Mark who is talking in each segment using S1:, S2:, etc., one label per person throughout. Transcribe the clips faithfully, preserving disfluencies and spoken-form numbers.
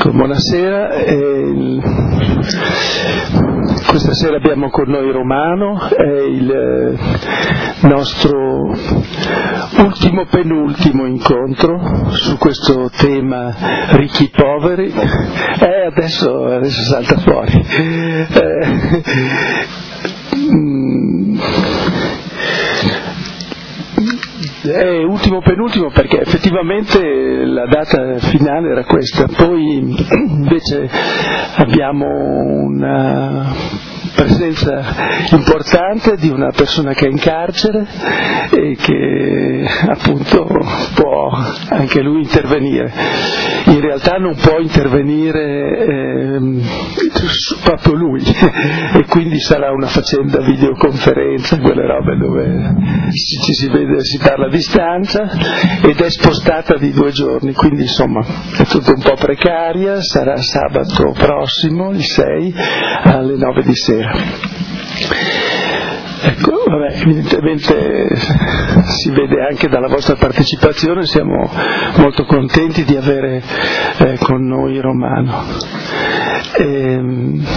S1: Ecco, buonasera. Eh, questa sera abbiamo con noi Romano, è il nostro ultimo penultimo incontro su questo tema ricchi poveri. Eh, adesso, adesso salta fuori. Eh, mm, È ultimo penultimo perché effettivamente la data finale era questa, poi invece abbiamo una presenza importante di una persona che è in carcere e che appunto può anche lui intervenire. In realtà non può intervenire eh, proprio lui e quindi sarà una faccenda videoconferenza, quelle robe dove ci, ci si vede, si parla a distanza, ed è spostata di due giorni, quindi insomma è tutto un po' precaria. Sarà sabato prossimo, il sei, alle nove di sera. Ecco, vabbè, evidentemente si vede anche dalla vostra partecipazione, siamo molto contenti di avere eh, con noi Romano. Ehm,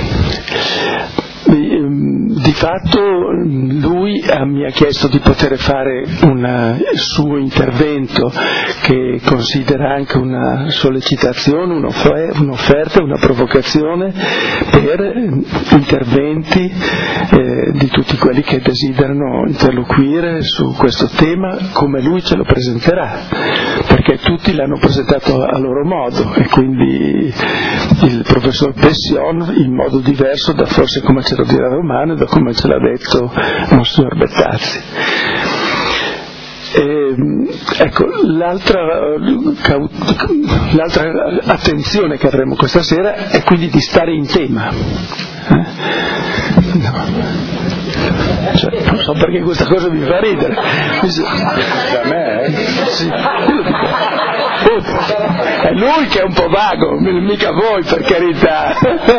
S1: Di fatto lui mi ha chiesto di poter fare un suo intervento che considera anche una sollecitazione, un'offerta, una provocazione per interventi eh, di tutti quelli che desiderano interloquire su questo tema come lui ce lo presenterà, perché tutti l'hanno presentato a loro modo e quindi il professor Pession in modo diverso da forse come ce lo dirà Romano, da come ce l'ha detto Monsignor Bettazzi. E, ecco, l'altra, l'altra attenzione che avremo questa sera è quindi di stare in tema. Eh? No. Cioè, non so perché questa cosa mi fa ridere. Da me? Eh? Sì. È lui che è un po' vago, mica voi, per carità.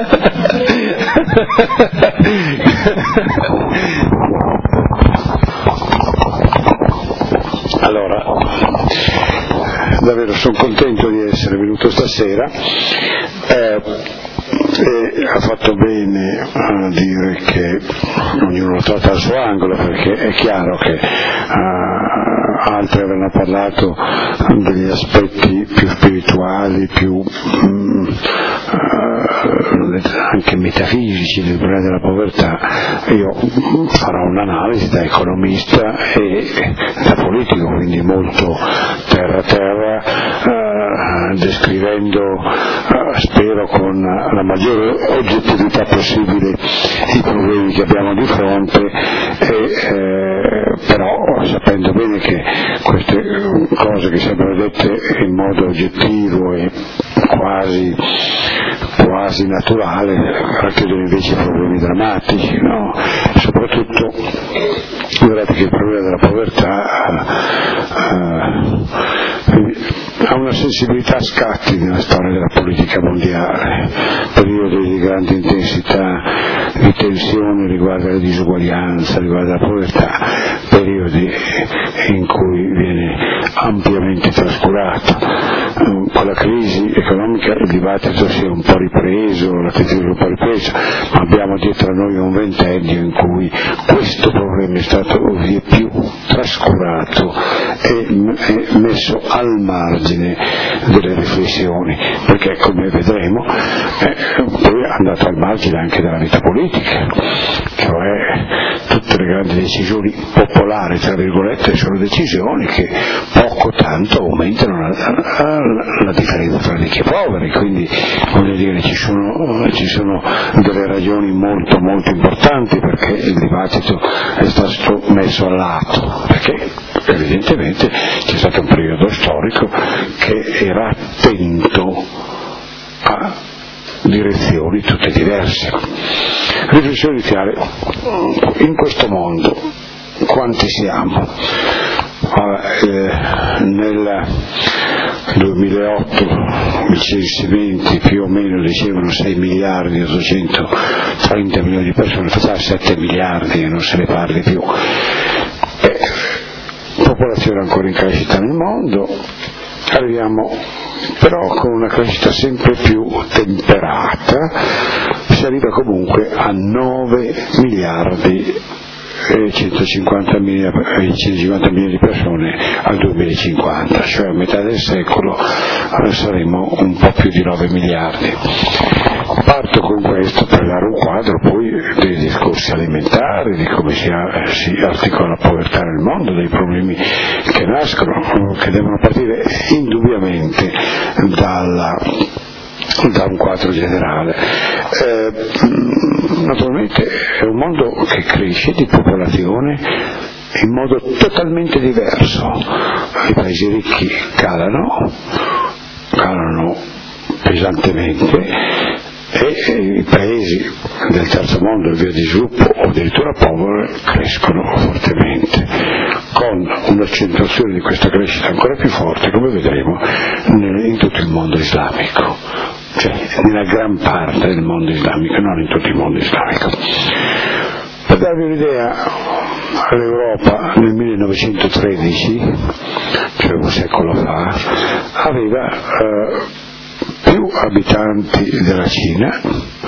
S2: Allora, davvero sono contento di essere venuto stasera. Eh, E ha fatto bene a dire che ognuno lo tratta al suo angolo, perché è chiaro che uh, altri avranno parlato degli aspetti più spirituali, più um, uh, anche metafisici del problema della povertà. Io farò un'analisi da economista e da politico, quindi molto terra terra, uh, descrivendo, uh, spero con la maggiore oggettività possibile i problemi che abbiamo di fronte, e, eh, però sapendo bene che queste cose che sembrano dette in modo oggettivo e quasi quasi naturale racchiudono invece problemi drammatici, no? Soprattutto guardate che il problema della povertà uh, ha una sensibilità a scatti nella storia della politica mondiale, periodi di grande intensità di tensione riguardo alla disuguaglianza, riguardo alla povertà, periodi in cui viene ampiamente trascurato. Con la crisi economica il dibattito si è un po' ripreso, l'attenzione è un po' ripresa, ma abbiamo dietro a noi un ventennio in cui questo problema è stato via più trascurato e messo al margine delle riflessioni, perché come vedremo eh, poi è andato al margine anche della vita politica, cioè tutte le grandi decisioni popolari tra virgolette sono decisioni che poco tanto aumentano la, la, la differenza tra ricchi e poveri, quindi voglio dire ci sono, ci sono delle ragioni molto molto importanti perché il dibattito è stato messo a lato, perché evidentemente c'è stato un periodo storico che era attento a direzioni tutte diverse. Riflessione iniziale: in questo mondo quanti siamo? Eh, nel duemilaotto i censimenti più o meno dicevano sei miliardi e duecentotrenta milioni di persone, facciamo sette miliardi e non se ne parli più. Eh, popolazione ancora in crescita nel mondo, arriviamo però con una crescita sempre più temperata si arriva comunque a nove miliardi e centocinquanta milioni di persone al duemilacinquanta, cioè a metà del secolo saremo un po' più di nove miliardi. Parto con questo per dare un quadro poi dei discorsi alimentari, di come si, si articola la povertà nel mondo, dei problemi che nascono, che devono partire indubbiamente dalla da un quadro generale. Eh, naturalmente è un mondo che cresce di popolazione in modo totalmente diverso. I paesi ricchi calano, calano pesantemente, e i paesi del terzo mondo e via di sviluppo o addirittura poveri crescono fortemente, con un'accentuazione di questa crescita ancora più forte, come vedremo, in tutto il mondo islamico, cioè nella gran parte del mondo islamico, non in tutto il mondo islamico. Per darvi un'idea, l'Europa nel millenovecentotredici, cioè un secolo fa, aveva eh, più abitanti della Cina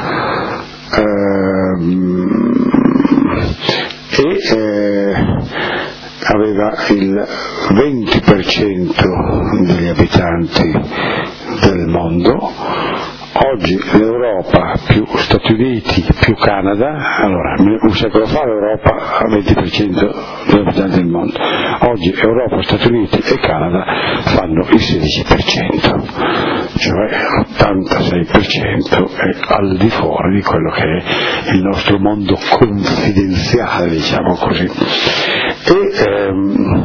S2: ehm, e eh, aveva il venti per cento degli abitanti del mondo. Oggi l'Europa più Stati Uniti più Canada, allora un secolo fa l'Europa ha venti per cento degli abitanti del mondo, oggi Europa, Stati Uniti e Canada fanno il sedici per cento, cioè l'ottantasei per cento è al di fuori di quello che è il nostro mondo confidenziale, diciamo così. E ehm,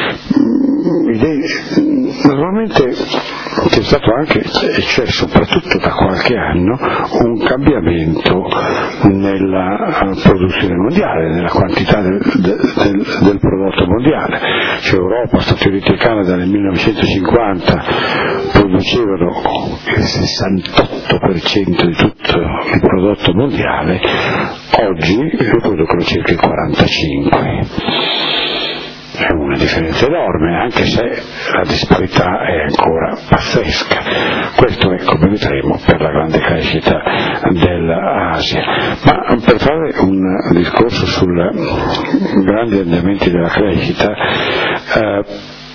S2: naturalmente c'è stato anche, e c'è soprattutto da qualche anno, un cambiamento nella produzione mondiale, nella quantità del, del, del prodotto mondiale. Cioè Europa, Stati Uniti e Canada nel millenovecentocinquanta producevano il sessantotto per cento di tutto il prodotto mondiale, oggi ne producono circa il quarantacinque per cento. È una differenza enorme, anche se la disparità è ancora pazzesca. Questo è, come vedremo, per la grande crescita dell'Asia. Ma per fare un discorso sui grandi andamenti della crescita, eh,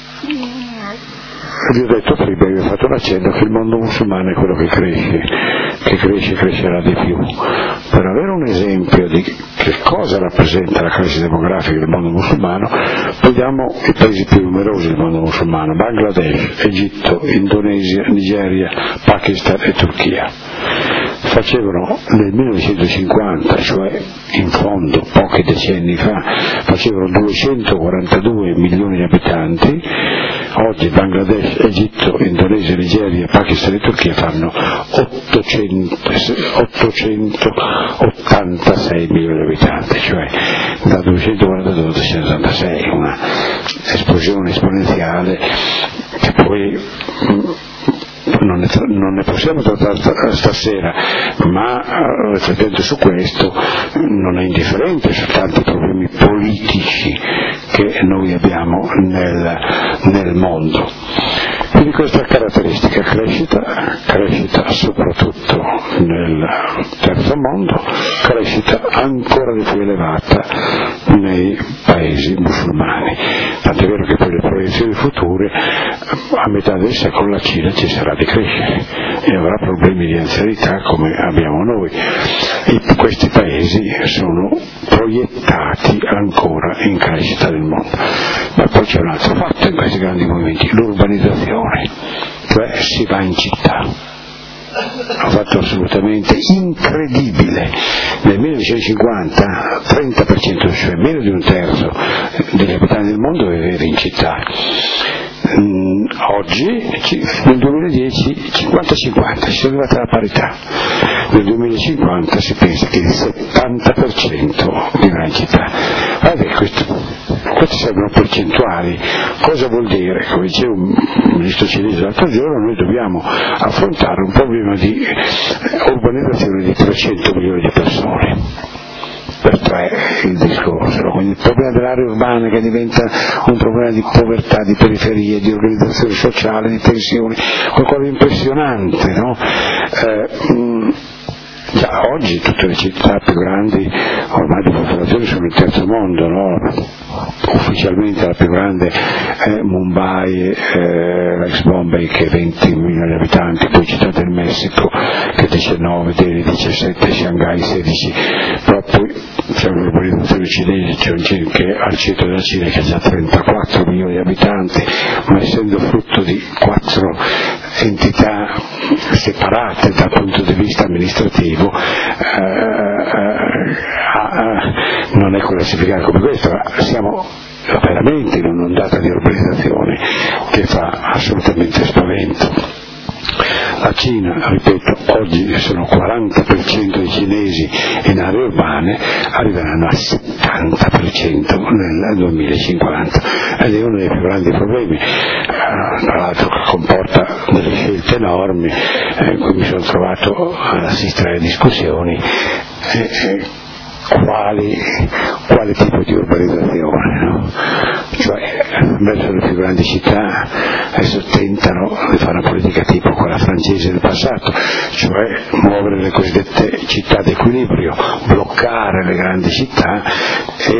S2: vi ho detto prima, vi ho fatto un accenno che il mondo musulmano è quello che cresce, che cresce e crescerà di più. Per avere un esempio di che cosa rappresenta la crescita demografica del mondo musulmano, vediamo i paesi più numerosi del mondo musulmano: Bangladesh, Egitto, Indonesia, Nigeria, Pakistan e Turchia. Facevano nel millenovecentocinquanta, cioè in fondo pochi decenni fa, facevano duecentoquarantadue milioni di abitanti. Oggi Bangladesh, Egitto, Indonesia, Nigeria, Pakistan e Turchia fanno ottocentottantasei milioni di abitanti, cioè da duecentoquarantadue a duecentottantasei, una esplosione esponenziale che poi non ne, non ne possiamo trattare stasera, ma riflettendo su questo non è indifferente su tanti problemi politici che noi abbiamo nel, nel mondo. Quindi questa caratteristica: crescita, crescita soprattutto nel terzo mondo, crescita ancora di più elevata nei paesi musulmani. Tant'è vero che per le proiezioni future, a metà del secolo la Cina cesserà di crescere e avrà problemi di anzianità come abbiamo noi. E questi paesi sono proiettati ancora in crescita del mondo. Ma poi c'è un altro fatto in questi grandi movimenti: l'urbanizzazione, cioè si va in città. Un fatto assolutamente incredibile. Nel millenovecentocinquanta trenta per cento, cioè meno di un terzo degli abitanti del mondo viveva in città. Oggi nel duemiladieci cinquanta cinquanta, si è arrivata alla parità. Nel duemilacinquanta si pensa che il settanta per cento vivrà in città. Vabbè, questo, queste sembrano percentuali. Cosa vuol dire? Come diceva un ministro cinese l'altro giorno, noi dobbiamo affrontare un problema di urbanizzazione di trecento milioni di persone. per tre il discorso, no? Quindi il problema dell'area urbana che diventa un problema di povertà, di periferie, di organizzazione sociale, di tensioni, qualcosa di impressionante, no? Eh, mh, Già oggi tutte le città più grandi ormai di popolazione sono il terzo mondo, no? Ufficialmente la più grande è Mumbai, eh, l'ex Bombay che ha venti milioni di abitanti, poi Città del Messico che è diciannove, Delhi diciassette, Shanghai sedici, però poi c'è un'urbanizzazione cinese, c'è un Cina che al centro della Cina che ha già trentaquattro milioni di abitanti, ma essendo frutto di quattro entità separate dal punto di vista amministrativo, Eh, eh, eh, non è classificato come questo, ma siamo veramente in un'ondata di urbanizzazione che fa assolutamente spavento. La Cina, ripeto, oggi sono quaranta per cento dei cinesi in aree urbane, arriveranno al settanta per cento nel duemilacinquanta ed è uno dei più grandi problemi, eh, tra l'altro che comporta delle scelte enormi, eh, in cui mi sono trovato ad assistere alle discussioni. Eh, eh, Quali, quale tipo di urbanizzazione, no? Cioè verso le più grandi città adesso tentano di fare una politica tipo quella francese del passato, cioè muovere le cosiddette città d'equilibrio, bloccare le grandi città e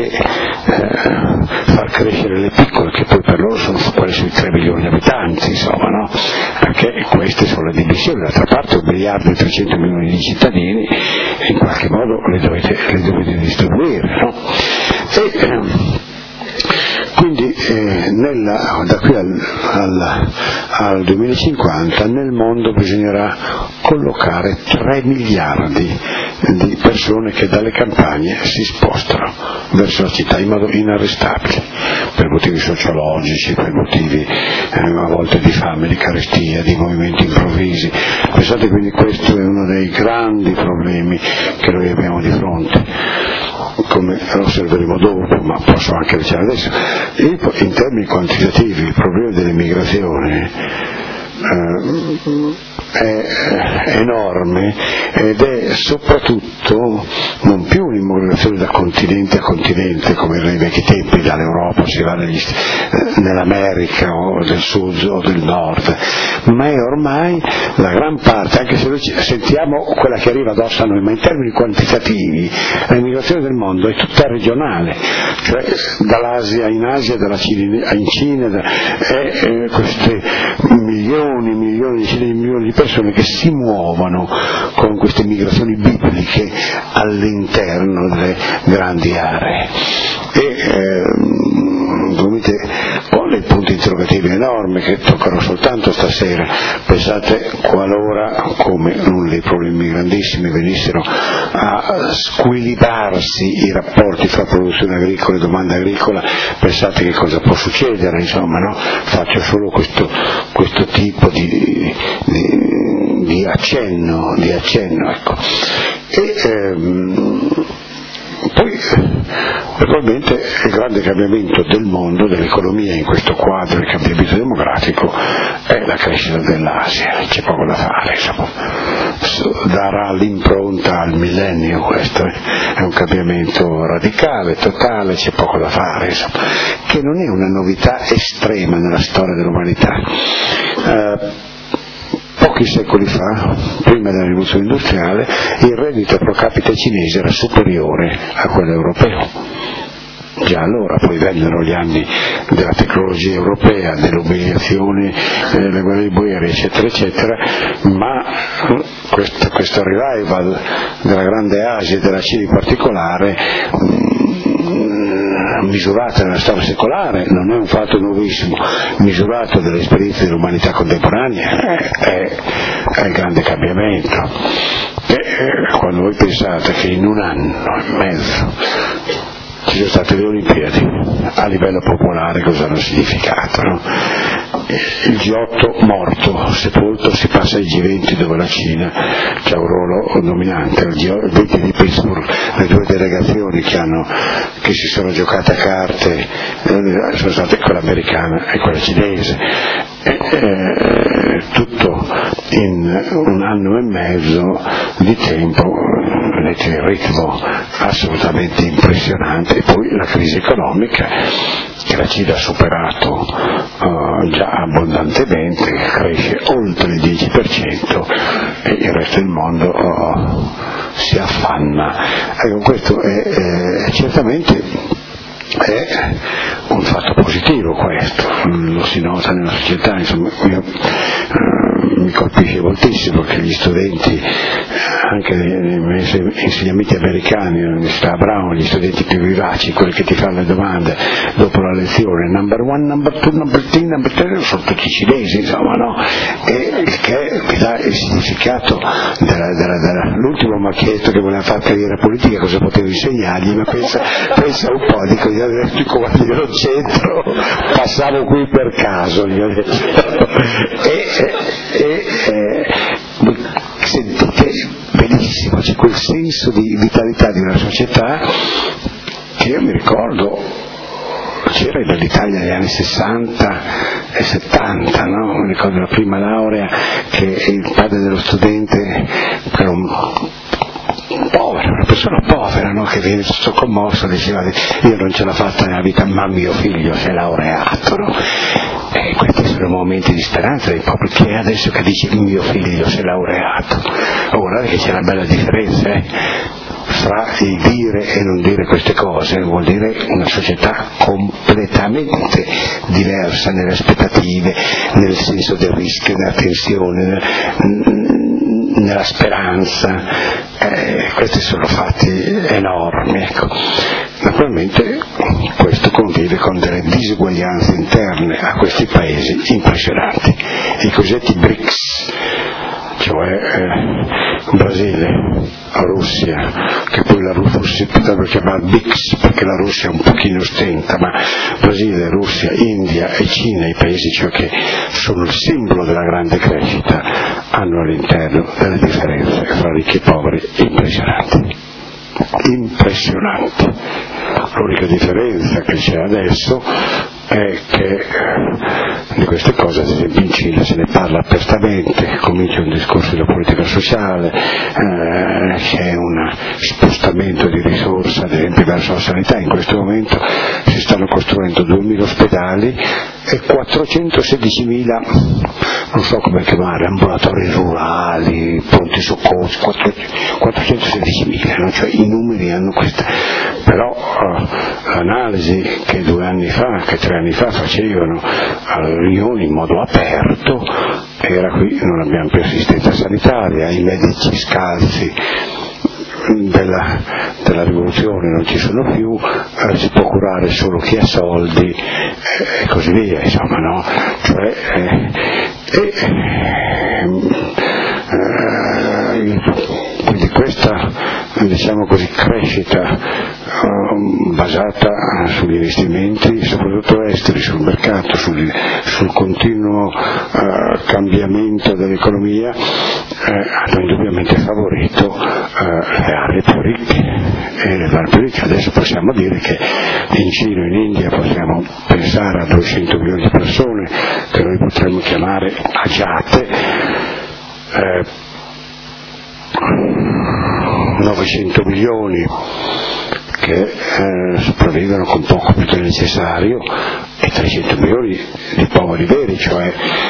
S2: eh, far crescere le piccole, che poi per loro sono quelle sui tre milioni di abitanti, insomma, no? Perché queste sono le divisioni, d'altra parte un miliardo e trecento milioni di cittadini e in qualche modo le dovete, le dovete di distribuire, no? E eh, quindi eh, nella, da qui al, al, al duemilacinquanta nel mondo bisognerà collocare tre miliardi di persone che dalle campagne si spostano verso la città in modo inarrestabile, per motivi sociologici, per motivi eh, a volte di fame, di carestia, di movimenti improvvisi. Pensate, quindi questo è uno dei grandi problemi che noi abbiamo di fronte, come lo osserveremo dopo, ma posso anche dicere adesso. In termini quantitativi il problema dell'immigrazione eh, è enorme ed è soprattutto non più un'immigrazione da continente a continente come nei vecchi tempi, dall'Europa si va negli, nell'America o del sud o del nord, ma è ormai la gran parte, anche se noi sentiamo quella che arriva addosso a noi, ma in termini quantitativi l'immigrazione del mondo è tutta regionale, cioè dall'Asia in Asia, dalla Cina in Cina, da, e, e queste milioni, milioni, decine di milioni di persone che si muovono con queste migrazioni bibliche all'interno delle grandi aree. E ehm, con dei punti interrogativi enormi che toccano soltanto stasera. Pensate qualora, come uno dei problemi grandissimi, venissero a squilibrarsi i rapporti fra produzione agricola e domanda agricola, pensate che cosa può succedere, insomma, no? Faccio solo questo, questo tipo di, di, di accenno, di accenno, ecco. E, ehm, poi probabilmente il grande cambiamento del mondo, dell'economia in questo quadro, il cambiamento demografico, è la crescita dell'Asia, c'è poco da fare, insomma. Darà l'impronta al millennio, questo è un cambiamento radicale, totale, c'è poco da fare, insomma, che non è una novità estrema nella storia dell'umanità. Eh, Pochi secoli fa, prima della rivoluzione industriale, il reddito pro capite cinese era superiore a quello europeo. Già allora, poi vennero gli anni della tecnologia europea, dell'umiliazione, delle guerre boere, eccetera, eccetera, ma questo, questo revival della grande Asia e della Cina in particolare, misurato nella storia secolare, non è un fatto nuovissimo, misurato dalle esperienze dell'umanità contemporanea, è, è il grande cambiamento. E, e, quando voi pensate che in un anno e mezzo ci sono state le Olimpiadi, a livello popolare cosa hanno significato, no? Il G otto morto, sepolto, si passa ai G venti dove la Cina c'ha un ruolo dominante, il G venti di Pittsburgh, le due delegazioni che, hanno, che si sono giocate a carte eh, sono state quella americana e quella cinese, e, eh, tutto in un anno e mezzo di tempo vedete il ritmo assolutamente impressionante, e poi la crisi economica che la Cina ha superato uh, già abbondantemente, cresce oltre il dieci per cento e il resto del mondo uh, si affanna. Ecco, questo è, è certamente è un fatto positivo, questo lo si nota nella società. Insomma, io, eh, mi colpisce moltissimo che gli studenti, anche nei miei insegnamenti americani all'Università Brown, gli studenti più vivaci, quelli che ti fanno le domande dopo la lezione, number one, number two, number three, number three, sono tutti cinesi, insomma, no? E il che mi dà il significato della, della, della, l'ultimo macchietto che voleva fare carriera politica, cosa potevo insegnargli, ma pensa, pensa un po', dico, gli ho detto, come glielo c'entro, passavo qui per caso, gli ho detto. e, e, e sentite benissimo, c'è quel senso di vitalità di una società che io mi ricordo c'era nell'Italia negli anni sessanta e settanta, no? Mi ricordo la prima laurea che il padre dello studente, era un povero, una persona povera, no? Che viene tutto commosso, diceva io non ce l'ho fatta nella vita, ma mio figlio si è laureato, no? E questi sono momenti di speranza dei popoli. Che è adesso che dice mio figlio si è laureato? Oh, guardate che c'è una bella differenza, eh? Fra il dire e non dire queste cose. Vuol dire una società completamente diversa nelle aspettative, nel senso del rischio, nella tensione, nella speranza. Eh, questi sono fatti enormi, ecco. Naturalmente questo convive con delle disuguaglianze interne a questi paesi impressionanti, i cosiddetti B R I C S, cioè eh, Brasile, Russia, che poi la Russia potrebbe chiamare B I C S perché la Russia un pochino stenta, ma Brasile, Russia, India e Cina, i paesi cioè che sono il simbolo della grande crescita, hanno all'interno delle differenze fra ricchi e poveri impressionanti. impressionanti. L'unica differenza che c'è adesso è che di queste cose, ad esempio in Cina se ne parla apertamente, comincia un discorso della politica sociale, eh, c'è un spostamento di risorse ad esempio verso la sanità. In questo momento si stanno costruendo duemila ospedali e quattrocentosedicimila, non so come chiamare, ambulatori rurali, pronti soccorsi, quattrocentosedicimila, no? Cioè i numeri hanno questa, però uh, l'analisi che due anni fa, che tre anni fa facevano a riunioni in modo aperto, era qui non abbiamo più assistenza sanitaria, i medici scalzi della, della rivoluzione non ci sono più, eh, si può curare solo chi ha soldi eh, e così via, insomma, no? Cioè, eh, eh, eh, quindi questa, diciamo così, crescita uh, basata sugli investimenti, soprattutto esteri, sul mercato, sul, sul continuo uh, cambiamento dell'economia, eh, hanno indubbiamente favorito uh, le aree più ricche. E le aree più ricche adesso possiamo dire che in Cina e in India possiamo pensare a duecento milioni di persone che noi potremmo chiamare agiate, eh, novecento milioni che eh, sopravvivono con poco più del necessario e trecento milioni di poveri veri, cioè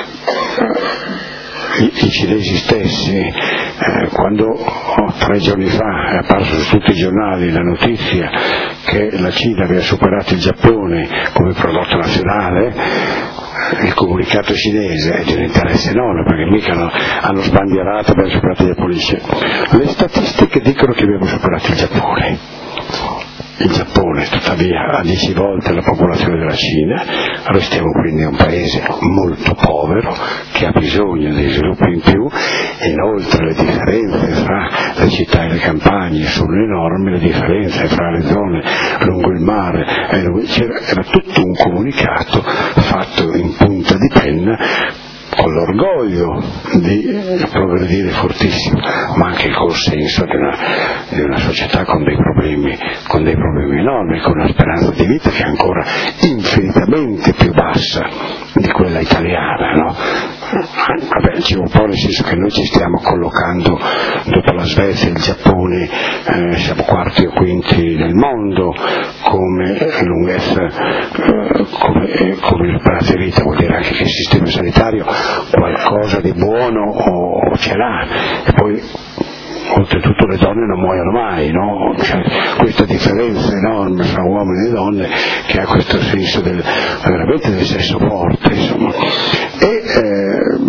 S2: eh, i, i cinesi stessi. Eh, quando oh, tre giorni fa è apparso su tutti i giornali la notizia che la Cina aveva superato il Giappone come prodotto nazionale, il comunicato cinese è di un interesse enorme perché mica hanno, hanno sbandierato per superato il Giappone. Le statistiche dicono che abbiamo superato il Giappone. Il Giappone tuttavia ha dieci volte la popolazione della Cina, restiamo quindi un paese molto povero che ha bisogno di sviluppo in più, e inoltre le differenze fra le città e le campagne sono enormi, le differenze fra le zone lungo il mare, era tutto un comunicato fatto in punta di penna con l'orgoglio di progredire fortissimo, ma anche il consenso di una, di una società con dei problemi, con dei problemi enormi, con una speranza di vita che è ancora infinitamente più bassa di quella italiana, no? vabbè, ci un po' nel senso che noi ci stiamo collocando dopo la Svezia e il Giappone, eh, siamo quarti o quinti nel mondo come lunghezza, eh, come, come speranza di vita, vuol dire anche che il sistema sanitario qualcosa di buono o ce l'ha, e poi oltretutto le donne non muoiono mai, no? Cioè, questa differenza enorme tra uomini e donne che ha questo senso del, veramente del sesso forte, insomma. E, eh,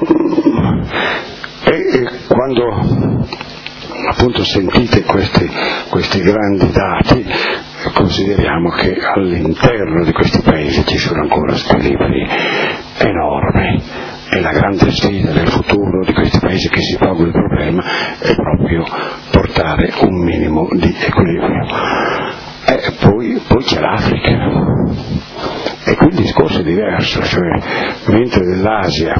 S2: e, e quando appunto sentite questi, questi grandi dati, consideriamo che all'interno di questi paesi ci sono ancora squilibri enormi, e la grande sfida del futuro di questi paesi che si pongono il problema è proprio portare un minimo di equilibrio. E poi, poi c'è l'Africa, e qui il discorso è diverso, cioè mentre nell'Asia,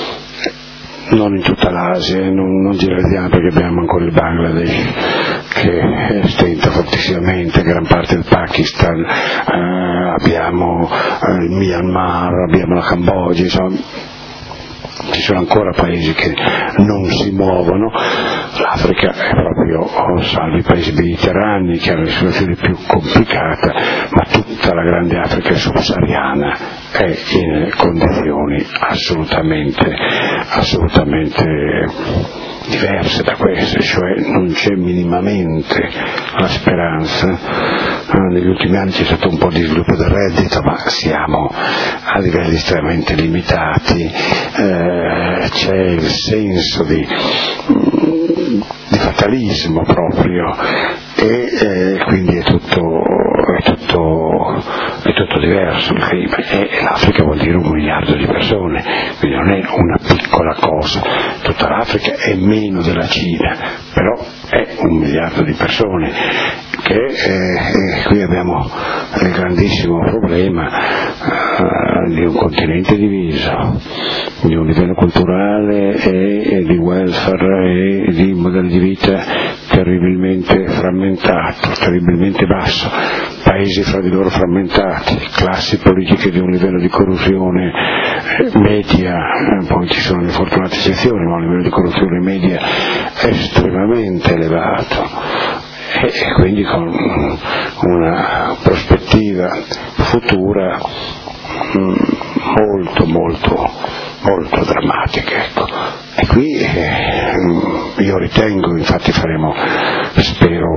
S2: non in tutta l'Asia, non, non generalizziamo perché abbiamo ancora il Bangladesh che stenta fortissimamente, gran parte del Pakistan, eh, abbiamo eh, il Myanmar, abbiamo la Cambogia, insomma ci sono ancora paesi che non si muovono. L'Africa è proprio, oh, salvo i paesi mediterranei che hanno una situazione più complicata, ma tutta la grande Africa subsahariana è in condizioni assolutamente, assolutamente diverse da queste, cioè non c'è minimamente la speranza. Negli ultimi anni c'è stato un po' di sviluppo del reddito, ma siamo a livelli estremamente limitati, eh, c'è il senso di, di fatalismo proprio, e eh, quindi è tutto, è, tutto, è tutto diverso il clima, e l'Africa vuol dire un miliardo di persone, quindi non è una piccola cosa, tutta l'Africa è meno della Cina, però è un miliardo di persone, che eh, qui abbiamo il grandissimo problema eh, di un continente diviso, di un livello culturale e, e di welfare e di modello di vita terribilmente frammentato, terribilmente basso, paesi fra di loro frammentati, classi politiche di un livello di corruzione media, poi ci sono le fortunate eccezioni, ma un livello di corruzione media estremamente elevato, e quindi con una prospettiva futura molto molto molto drammatica, ecco. E qui eh, io ritengo, infatti faremo, spero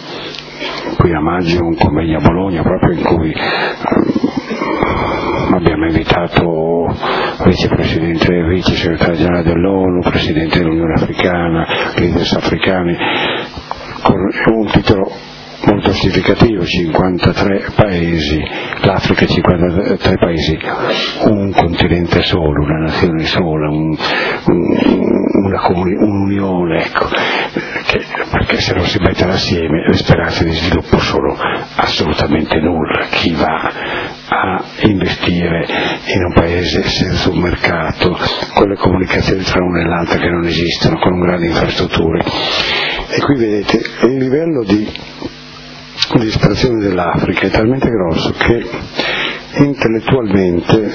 S2: qui a maggio, un convegno a Bologna proprio in cui eh, abbiamo invitato vicepresidente, vice segretario generale dell'ONU, presidente dell'Unione Africana, leaders africani, con un titolo molto significativo: cinquantatré paesi, l'Africa cinquantatré paesi, un continente solo, una nazione sola, un, un, una comuni, un'unione, ecco, che, perché se non si mettono assieme le speranze di sviluppo sono assolutamente nulla. Chi va a investire in un paese senza un mercato, con le comunicazioni tra una e l'altra che non esistono, con grandi infrastrutture? E qui vedete il livello di di distrazione dell'Africa è talmente grosso che intellettualmente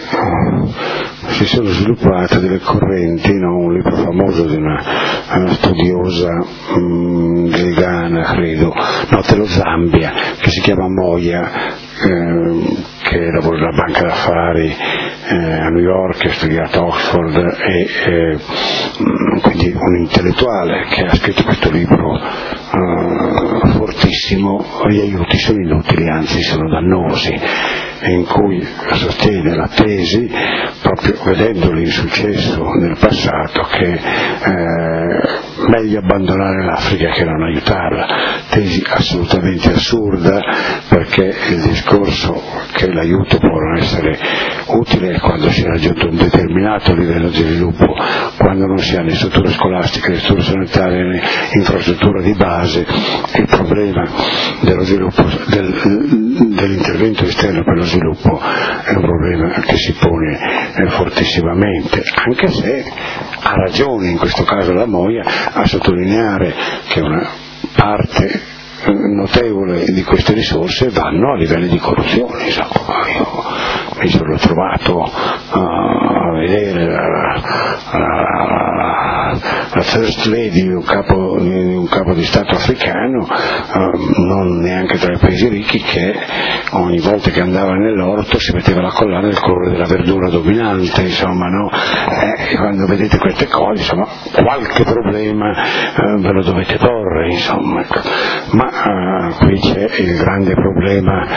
S2: si sono sviluppate delle correnti, no? Un libro famoso di una, una studiosa mh, del Ghana, credo, no, dello Zambia, che si chiama Moya, eh, che lavora nella banca d'affari eh, a New York, ha studiato a Oxford, e eh, quindi un intellettuale che ha scritto questo libro eh, fortissimo. Gli aiuti sono inutili, anzi sono dannosi, in cui sostiene la tesi, proprio vedendo l'insuccesso nel passato, che eh, meglio abbandonare l'Africa che non aiutarla. Tesi assolutamente assurda, perché il discorso che l'aiuto può non essere utile quando si è raggiunto un determinato livello di sviluppo, quando non si ha né strutture scolastiche, né strutture sanitarie, né infrastruttura di base. Il problema dello sviluppo, del, dell'intervento esterno per lo sviluppo è un problema che si pone eh, fortissimamente, anche se ha ragione in questo caso la Moya a sottolineare che una parte notevole di queste risorse vanno a livelli di corruzione. Insomma, io mi sono trovato uh, a vedere la, la, la, la first lady di un capo di, un capo di Stato africano, eh, non neanche tra i paesi ricchi, che ogni volta che andava nell'orto si metteva la collana del colore della verdura dominante, insomma, no? Eh, quando vedete queste cose, insomma, qualche problema eh, ve lo dovete porre, insomma. Ma eh, qui c'è il grande problema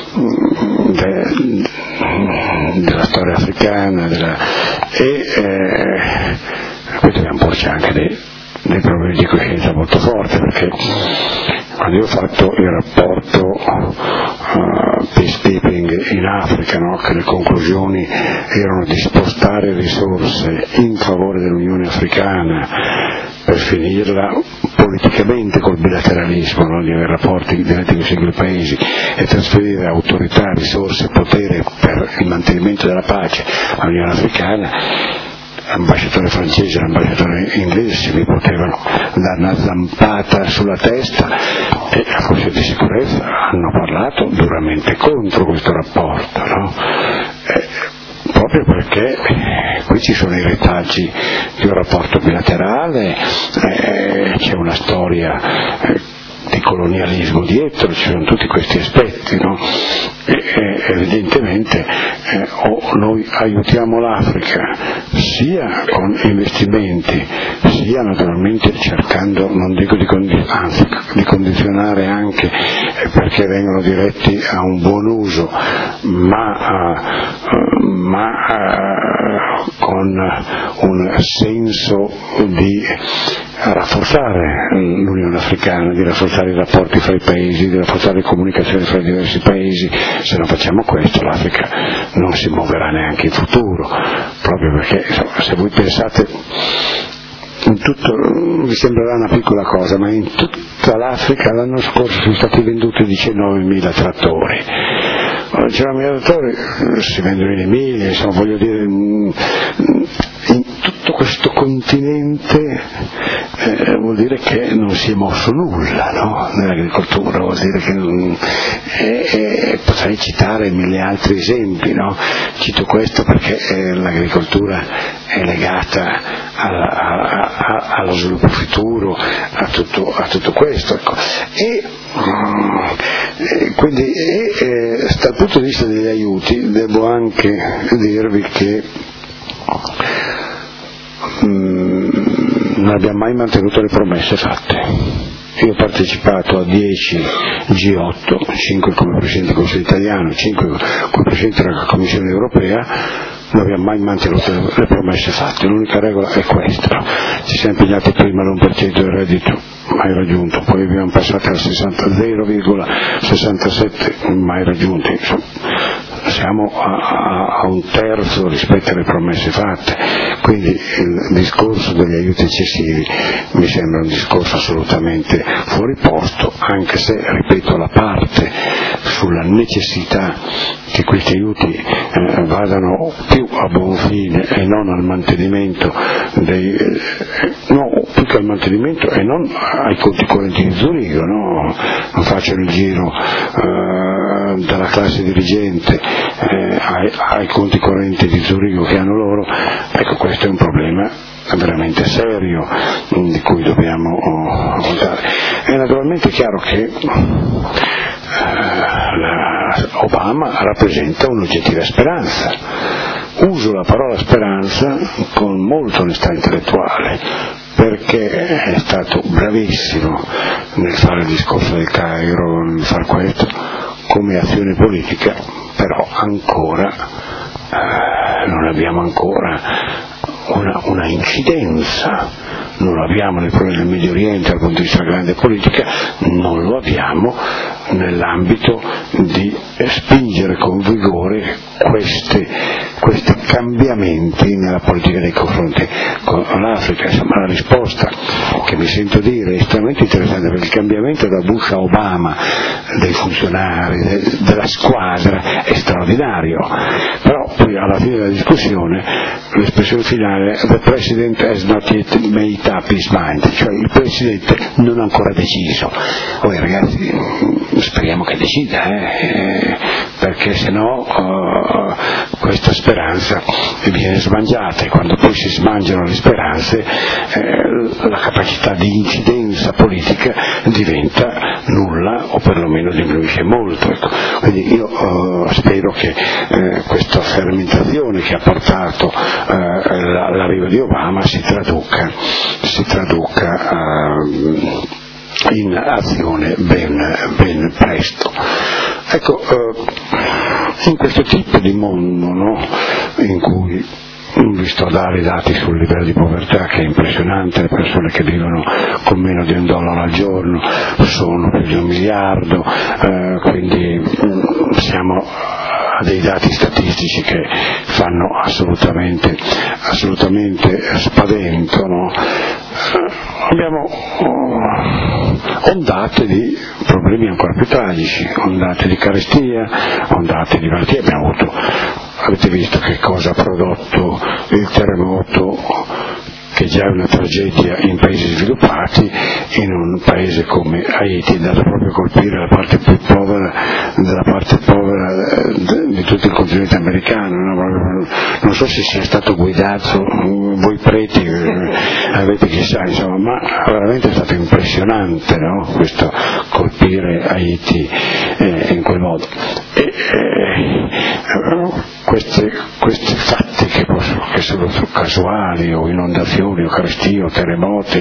S2: de, della storia africana, della, e eh, qui dobbiamo porci anche dei, dei problemi di coscienza molto forti, perché quando io ho fatto il rapporto uh, peacekeeping in Africa, no, che le conclusioni erano di spostare risorse in favore dell'Unione Africana per finirla politicamente col bilateralismo, no, di avere rapporti diretti con i singoli paesi e trasferire autorità, risorse, potere per il mantenimento della pace all'Unione Africana, l'ambasciatore francese e l'ambasciatore inglese si mi potevano dare una zampata sulla testa, e la Consiglio di sicurezza hanno parlato duramente contro questo rapporto, no? E, proprio perché qui ci sono i retaggi di un rapporto bilaterale, eh, c'è una storia eh, di colonialismo dietro, ci sono tutti questi aspetti, no? E, e evidentemente eh, o noi aiutiamo l'Africa sia con investimenti, sia naturalmente cercando, non dico di, condi- anzi, di condizionare anche eh, perché vengono diretti a un buon uso, ma, uh, ma uh, con un senso di rafforzare l'Unione Africana, di rafforzare i rapporti fra i paesi, di rafforzare le comunicazioni fra i diversi paesi. Se non facciamo questo l'Africa non si muoverà neanche in futuro, proprio perché insomma, se voi pensate in tutto, vi sembrerà una piccola cosa, ma in tutta l'Africa l'anno scorso sono stati venduti diciannovemila trattori. diciannovemila trattori si vendono in Emilia, insomma, voglio dire, in tutto questo continente eh, vuol dire che non si è mosso nulla, no? Nell'agricoltura, vuol dire che non, eh, eh, potrei citare mille altri esempi, no? Cito questo perché eh, l'agricoltura è legata alla, a, a, allo sviluppo futuro, a tutto, a tutto questo, ecco. E eh, quindi eh, eh, dal punto di vista degli aiuti devo anche dirvi che non abbiamo mai mantenuto le promesse fatte. Io ho partecipato a dieci G otto, cinque come Presidente del Consiglio italiano, cinque come Presidente della Commissione europea, non abbiamo mai mantenuto le promesse fatte. L'unica regola è questa: ci siamo impegnati prima all'uno per cento del reddito, mai raggiunto, poi abbiamo passato al zero virgola sessantasette, mai raggiunti, insomma siamo a, a un terzo rispetto alle promesse fatte, quindi il discorso degli aiuti eccessivi mi sembra un discorso assolutamente fuori posto, anche se, ripeto, la parte sulla necessità che questi aiuti eh, vadano più a buon fine e non al mantenimento dei eh, no, più che al mantenimento e non ai conti correnti di Zurigo, no? Non facciano il giro eh, dalla classe dirigente eh, ai, ai conti correnti di Zurigo che hanno loro. Ecco, questo è un problema veramente serio di cui dobbiamo affrontare. È naturalmente chiaro che Obama rappresenta un'oggettiva speranza. Uso la parola speranza con molta onestà intellettuale, perché è stato bravissimo nel fare il discorso del Cairo, nel fare questo come azione politica, però ancora eh, non abbiamo ancora una, una incidenza, non lo abbiamo nel problema del Medio Oriente dal punto di vista della grande politica, non lo abbiamo nell'ambito di spingere con vigore questi, questi cambiamenti nella politica nei confronti con l'Africa. Insomma, la risposta che mi sento dire è estremamente interessante, perché il cambiamento da Bush a Obama dei funzionari, de, della squadra è straordinario, però poi alla fine della discussione l'espressione finale: the president has not yet made capacità peace mind, cioè il Presidente non ha ancora deciso. Poi ragazzi, speriamo che decida, eh, perché sennò uh, questa speranza viene smangiata, e quando poi si smangiano le speranze eh, la capacità di incidenza politica diventa nulla, o perlomeno diminuisce molto. Ecco. Quindi io uh, spero che eh, questa fermentazione che ha portato uh, l'arrivo di Obama si traduca, si traduca uh, in azione ben, ben presto. Ecco, uh, in questo tipo di mondo, no, in cui vi sto a dare i dati sul livello di povertà, che è impressionante, le persone che vivono con meno di un dollaro al giorno sono più di un miliardo, eh, quindi mh, siamo a dei dati statistici che fanno assolutamente, assolutamente spavento, no? Eh, abbiamo oh, ondate di problemi ancora più tragici, ondate di carestia, ondate di malattie. Abbiamo avuto, avete visto che cosa ha prodotto il terremoto, che già è una tragedia in paesi sviluppati, in un paese come Haiti è andato proprio a colpire la parte più povera della parte povera di tutto il continente americano, no? Non so se sia stato guidato, voi preti avete chissà, insomma, ma veramente è stato impressionante, no? Questo colpire Haiti eh, in quel modo. E, eh, questi, questi fatti che, possono, che sono casuali, o inondazioni, o carestie, o terremoti,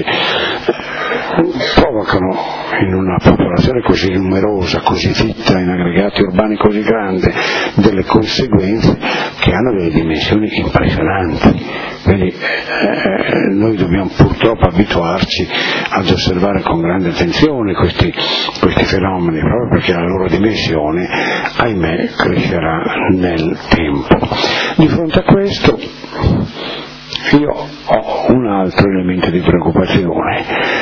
S2: provocano in una popolazione così numerosa, così fitta, in aggregati urbani così grandi, delle conseguenze che hanno delle dimensioni impressionanti. Quindi eh, noi dobbiamo purtroppo abituarci ad osservare con grande attenzione questi, questi fenomeni, proprio perché la loro dimensione, ahimè, crescerà nel tempo. Di fronte a questo io ho un altro elemento di preoccupazione.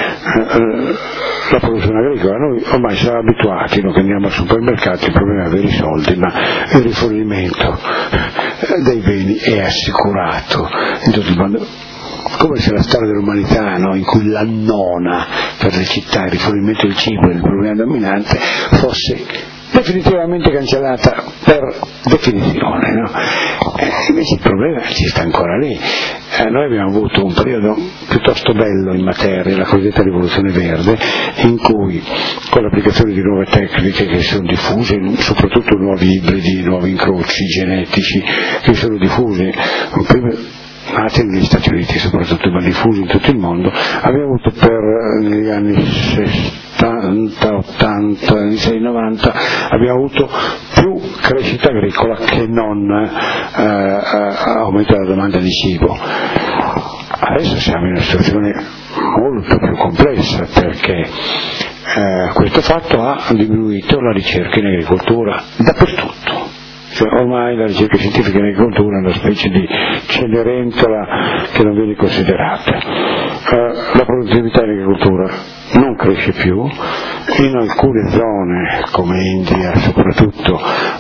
S2: La produzione agricola, noi ormai siamo abituati, no, che andiamo al supermercato, il problema è avere i soldi, ma il rifornimento dei beni è assicurato in tutto il mondo. Come se la storia dell'umanità, no, in cui la nona per le città, il rifornimento del cibo è il problema dominante, fosse definitivamente cancellata per definizione, no? Eh, invece il problema ci sta ancora lì. Eh, noi abbiamo avuto un periodo piuttosto bello in materia, la cosiddetta rivoluzione verde, in cui con l'applicazione di nuove tecniche che sono diffuse, soprattutto nuovi ibridi, nuovi incroci genetici che sono diffusi, prima nati negli Stati Uniti soprattutto, ma diffusi in tutto il mondo, abbiamo avuto per negli anni settanta, ottanta, inizio anni novanta, abbiamo avuto più crescita agricola che non eh, aumento della domanda di cibo. Adesso siamo in una situazione molto più complessa, perché eh, questo fatto ha diminuito la ricerca in agricoltura dappertutto. Cioè, ormai la ricerca scientifica in agricoltura è una specie di cenerentola che non viene considerata. Eh, la produttività in agricoltura non cresce più, in alcune zone come India soprattutto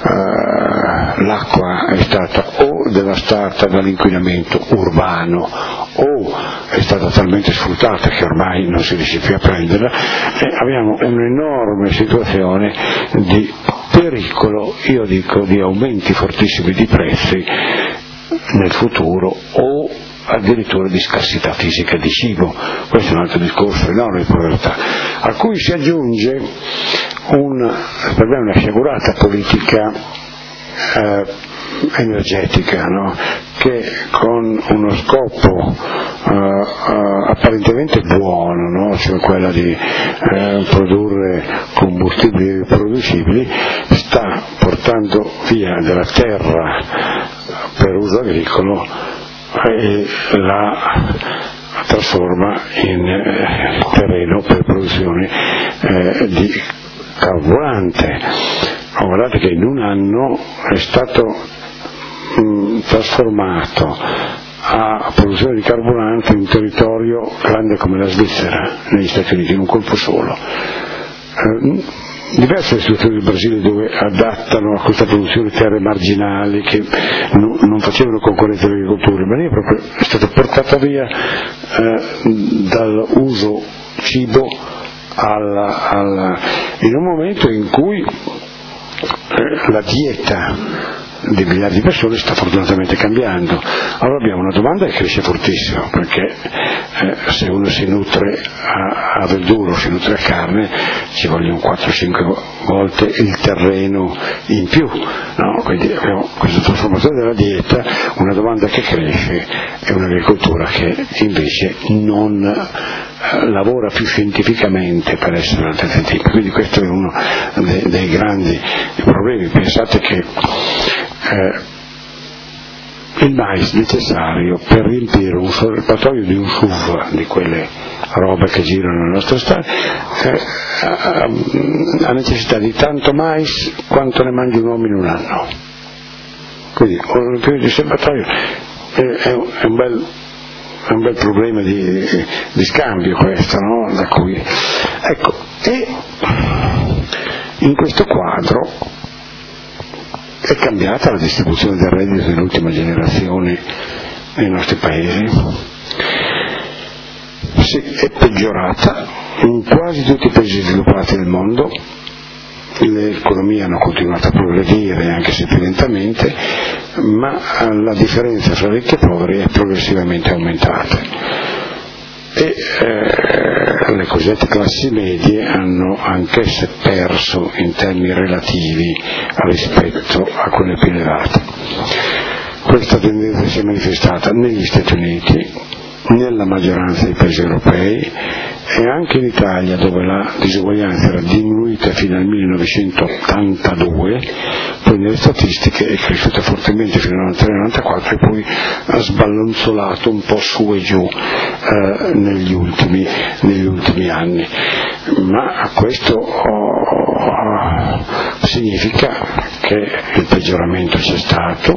S2: eh, l'acqua è stata o devastata dall'inquinamento urbano o è stata talmente sfruttata che ormai non si riesce più a prenderla, e abbiamo un'enorme situazione di pericolo, io dico, di aumenti fortissimi di prezzi nel futuro, o addirittura di scarsità fisica di cibo. Questo è un altro discorso enorme di povertà, a cui si aggiunge un, per me una sciagurata politica eh, energetica, no? Che con uno scopo uh, uh, apparentemente buono, no? Cioè quella di uh, produrre combustibili riproducibili, sta portando via della terra per uso agricolo e la trasforma in eh, terreno per produzione eh, di carburante. Oh, guardate che in un anno è stato mh, trasformato a produzione di carburante in un territorio grande come la Svizzera negli Stati Uniti, in un colpo solo. Eh, diverse le situazioni del Brasile dove adattano a questa produzione terre marginali che no, non facevano concorrenza all'agricoltura, ma lì è proprio è stata portata via eh, dall'uso cibo alla, alla, in un momento in cui eh, la dieta di miliardi di persone sta fortunatamente cambiando. Allora abbiamo una domanda che cresce fortissimo, perché eh, se uno si nutre a, a verdura o si nutre a carne ci vogliono quattro cinque volte il terreno in più, no? Quindi abbiamo questa trasformazione della dieta, una domanda che cresce e un'agricoltura che invece non eh, lavora più scientificamente per essere altrettanto. Quindi questo è uno dei, dei grandi problemi. Pensate che Eh, il mais necessario per riempire un serbatoio di un S U V, di quelle robe che girano nella nostra strada, eh, ha, ha necessità di tanto mais quanto ne mangi un uomo in un anno. Quindi un riempire di serbatoio eh, è, un, è, un bel, è un bel problema di, di scambio questo, no? Da cui, ecco, e in questo quadro è cambiata la distribuzione del reddito dell'ultima generazione nei nostri paesi? Sì, è peggiorata in quasi tutti i paesi sviluppati del mondo, le economie hanno continuato a progredire anche se più lentamente, ma la differenza fra ricchi e poveri è progressivamente aumentata. E eh, le cosiddette classi medie hanno anch'esse perso in termini relativi rispetto a quelle più elevate. Questa tendenza si è manifestata negli Stati Uniti, nella maggioranza dei paesi europei e anche in Italia, dove la disuguaglianza era diminuita fino al millenovecentottantadue, poi nelle statistiche è cresciuta fortemente fino al novantatré novantaquattro e poi ha sballonzolato un po' su e giù eh, negli, ultimi, negli ultimi anni. Ma questo oh, significa che il peggioramento c'è stato,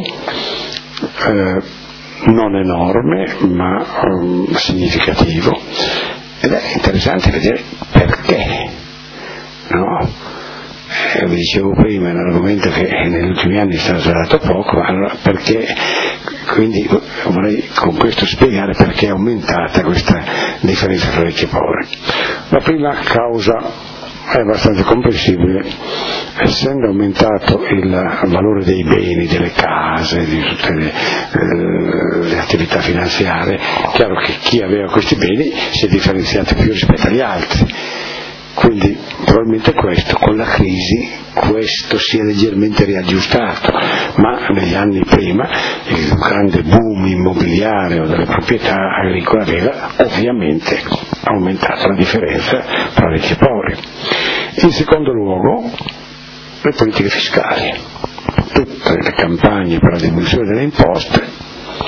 S2: eh, non enorme ma um, significativo, ed è interessante vedere perché, no? Eh, vi dicevo prima, è un argomento che negli ultimi anni è stato trattato poco, allora perché, quindi vorrei con questo spiegare perché è aumentata questa differenza tra ricchi e poveri. La prima causa è abbastanza comprensibile, essendo aumentato il valore dei beni, delle case, di tutte le, eh, le attività finanziarie, è chiaro che chi aveva questi beni si è differenziato più rispetto agli altri. Quindi probabilmente questo, con la crisi, questo si è leggermente riaggiustato, ma negli anni prima il grande boom immobiliare o delle proprietà agricole aveva ovviamente aumentato la differenza tra ricchi e poveri. In secondo luogo, le politiche fiscali, tutte le campagne per la diminuzione delle imposte,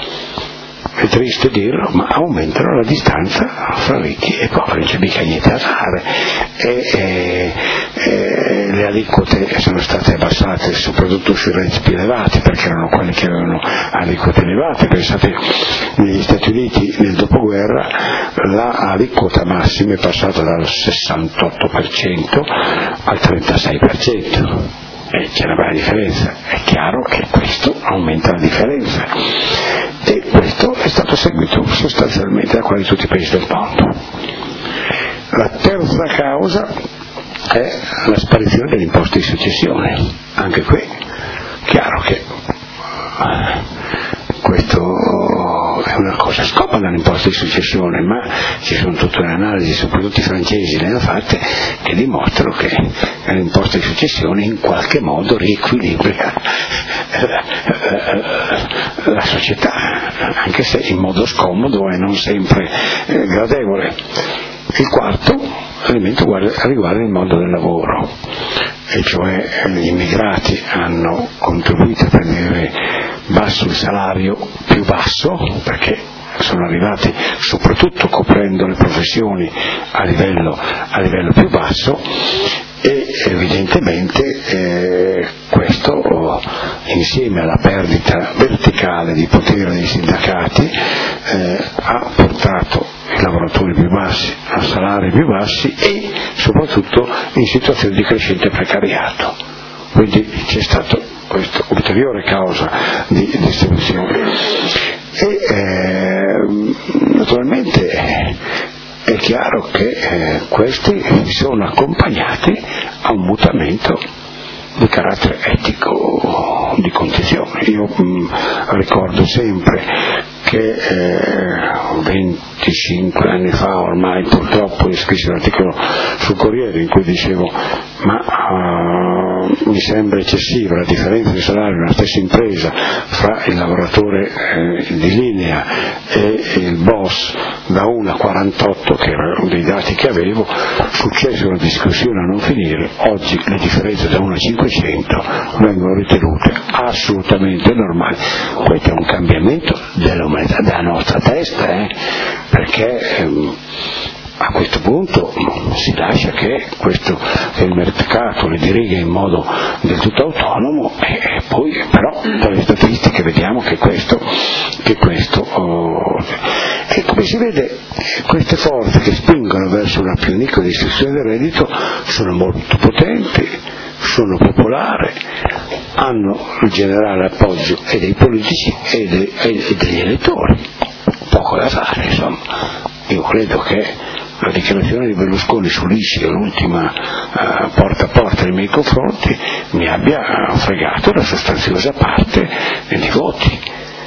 S2: è triste dirlo, ma aumentano la distanza fra ricchi e poveri, non c'è mica niente da fare, e, e, e le aliquote sono state abbassate soprattutto sui redditi più elevati, perché erano quelli che avevano aliquote elevate. Pensate, negli Stati Uniti nel dopoguerra la aliquota massima è passata dal sessantotto per cento al trentasei per cento. E c'è una bella differenza, è chiaro che questo aumenta la differenza e questo è stato seguito sostanzialmente da quasi tutti i paesi del mondo. La terza causa è la sparizione dell'imposta di successione, anche qui chiaro che questo è una cosa scomoda, l'imposta di successione, ma ci sono tutte le analisi, soprattutto i francesi le hanno fatte, che dimostrano che l'imposta di successione in qualche modo riequilibra la società, anche se in modo scomodo e non sempre gradevole. Il quarto elemento riguarda il mondo del lavoro, e cioè gli immigrati hanno contribuito a tenere basso il salario più basso, perché sono arrivati soprattutto coprendo le professioni a livello, a livello più basso, e evidentemente eh, questo insieme alla perdita verticale di potere dei sindacati eh, ha portato i lavoratori lavoratori più bassi, a salari più bassi e soprattutto in situazioni di crescente precariato. Quindi c'è stata questa ulteriore causa di distribuzione. E eh, naturalmente è chiaro che eh, questi sono accompagnati a un mutamento di carattere etico, di condizione. Io mh, ricordo sempre che eh, venticinque anni fa ormai purtroppo scrissi un articolo sul Corriere in cui dicevo ma uh, mi sembra eccessiva la differenza di salario nella stessa impresa fra il lavoratore eh, di linea e il boss da uno a quarantotto, che erano dei dati che avevo. Successe una discussione a non finire. Oggi le differenze da uno a cinquecento vengono ritenute assolutamente normali. Questo è un cambiamento dell'umanità, della nostra testa, eh? perché ehm, a questo punto si lascia che, questo, che il mercato le diriga in modo del tutto autonomo e poi però dalle statistiche vediamo che questo, che questo oh, e come si vede queste forze che spingono verso una più unica distribuzione del reddito sono molto potenti, sono popolari, hanno il generale appoggio e dei politici e, dei, e degli elettori, poco da fare insomma. Io credo che la dichiarazione di Berlusconi sull'I S I E, l'ultima uh, porta a porta nei miei confronti, mi abbia fregato la sostanziosa parte dei voti.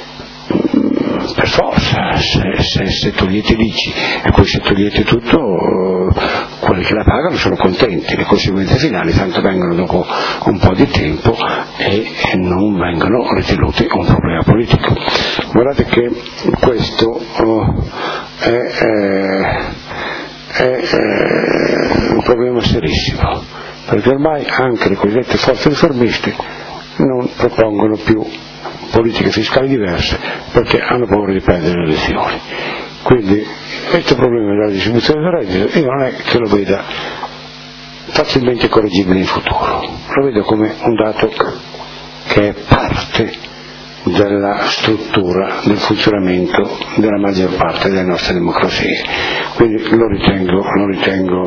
S2: Mm, per forza, se, se, se togliete l'I C I e poi se togliete tutto, uh, quelli che la pagano sono contenti, le conseguenze finali tanto vengono dopo un po' di tempo e, e non vengono ritenute un problema politico. Guardate che questo uh, è... è è eh, un problema serissimo, perché ormai anche le cosiddette forze riformiste non propongono più politiche fiscali diverse perché hanno paura di perdere le elezioni. Quindi questo problema della distribuzione del reddito io non è che lo veda facilmente correggibile in futuro, lo vedo come un dato che è parte della struttura del funzionamento della maggior parte delle nostre democrazie. Quindi lo ritengo, lo ritengo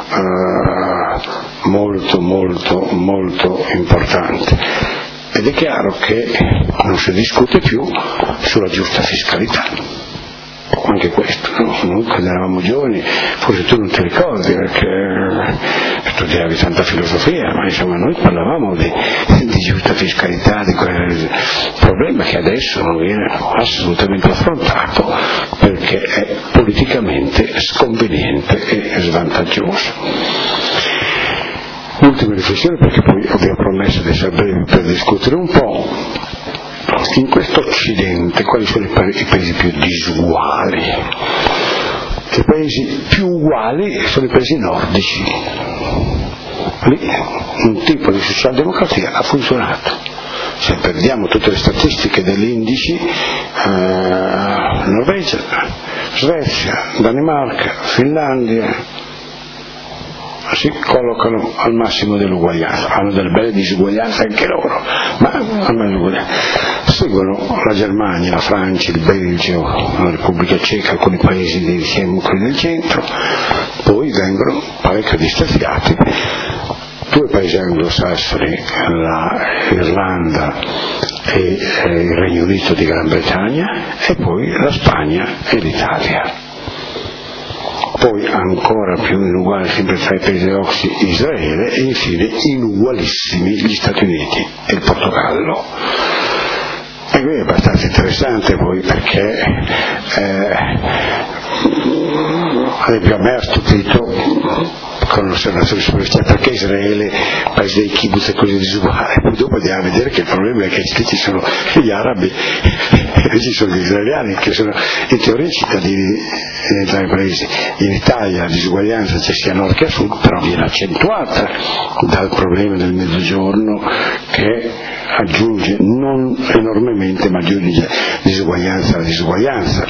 S2: eh, molto molto molto importante. Ed è chiaro che non si discute più sulla giusta fiscalità. Anche questo, no? Noi quando eravamo giovani, forse tu non ti ricordi perché studiavi tanta filosofia, ma insomma noi parlavamo di, di giusta fiscalità, di quel problema che adesso non viene assolutamente affrontato perché è politicamente sconveniente e svantaggioso. Ultima riflessione, perché poi vi ho promesso di essere brevi per discutere un po'. In questo Occidente quali sono i paesi più disuguali? I paesi più uguali sono i paesi nordici. Lì un tipo di socialdemocrazia ha funzionato. Se perdiamo tutte le statistiche degli indici, eh, Norvegia, Svezia, Danimarca, Finlandia si collocano al massimo dell'uguaglianza, hanno delle belle disuguaglianze anche loro, ma almeno uguaglianza. Seguono la Germania, la Francia, il Belgio, la Repubblica Ceca, alcuni paesi dei quelli del centro, poi vengono parecchio distanziati due paesi anglosassoni, l'Irlanda e il Regno Unito di Gran Bretagna, e poi la Spagna e l'Italia. Poi ancora più inuguali sempre tra i paesi ossi Israele e infine inugualissimi gli Stati Uniti e il Portogallo. E qui è abbastanza interessante poi perché eh, ad esempio a me ha stupito con l'osservazione superficiale perché Israele, paese dei kibbutz, è così disuguale. Poi dopo andiamo a vedere che il problema è che ci sono gli arabi e ci sono gli israeliani che sono in teoria cittadini di entrambi i paesi. In Italia la disuguaglianza c'è sia a nord che a sud, però viene accentuata dal problema del mezzogiorno che aggiunge non enormemente ma aggiunge disuguaglianza alla disuguaglianza.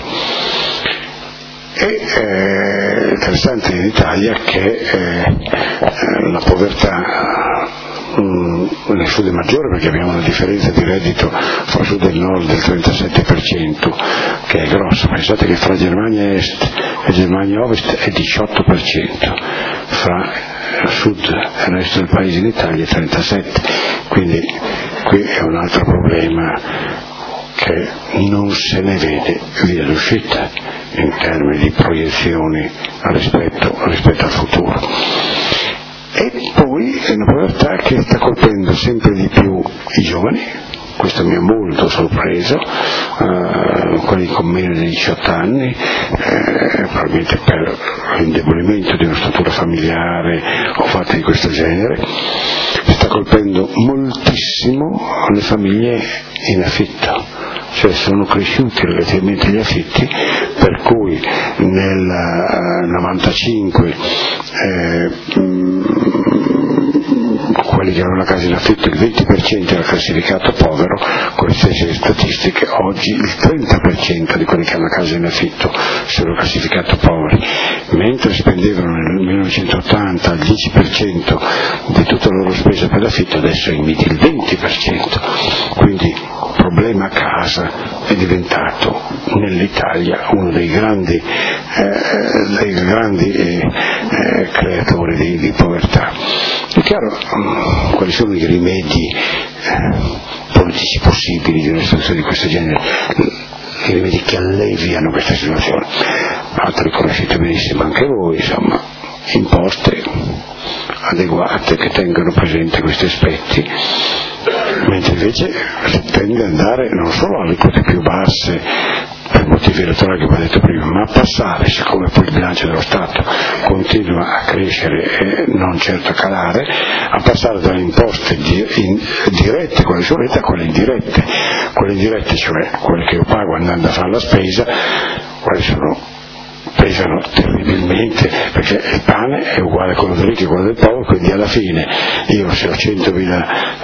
S2: E è interessante in Italia che eh, la povertà nel sud è maggiore perché abbiamo una differenza di reddito fra sud e nord del trentasette per cento, che è grossa. Pensate che fra Germania Est e Germania Ovest è diciotto per cento, fra sud e il resto del paese in Italia è trentasette, quindi qui è un altro problema che non se ne vede via d'uscita in termini di proiezioni rispetto, rispetto al futuro. E poi è una povertà che sta colpendo sempre di più i giovani, questo mi ha molto sorpreso, eh, quelli con meno di diciotto anni, eh, probabilmente per l'indebolimento di una struttura familiare o fatti di questo genere, sta colpendo moltissimo le famiglie in affitto, cioè sono cresciuti relativamente gli affitti, per cui nel novantacinque eh, quelli che avevano la casa in affitto il venti per cento era classificato povero, con le stesse statistiche oggi il trenta per cento di quelli che hanno la casa in affitto sono classificati poveri, mentre spendevano nel millenovecentottanta il dieci per cento di tutta la loro spesa per l'affitto, adesso è in media il venti per cento, quindi il problema casa è diventato nell'Italia uno dei grandi, eh, dei grandi eh, eh, creatori di, di povertà. È chiaro quali sono i rimedi eh, politici possibili di una situazione di questo genere, i rimedi che alleviano questa situazione. Altri conoscete benissimo anche voi, insomma, imposte adeguate che tengano presente questi aspetti, mentre invece si tende ad andare non solo alle quote più basse per motivi elettorali che vi ho detto prima, ma a passare, siccome poi il bilancio dello Stato continua a crescere e non certo a calare, a passare dalle imposte di, in, dirette, quelle solite, a quelle indirette. Quelle indirette, cioè quelle che io pago andando a fare la spesa, quelle sono pesano terribilmente, perché il pane è uguale a quello del ricco e quello del povero, quindi alla fine io se ho centomila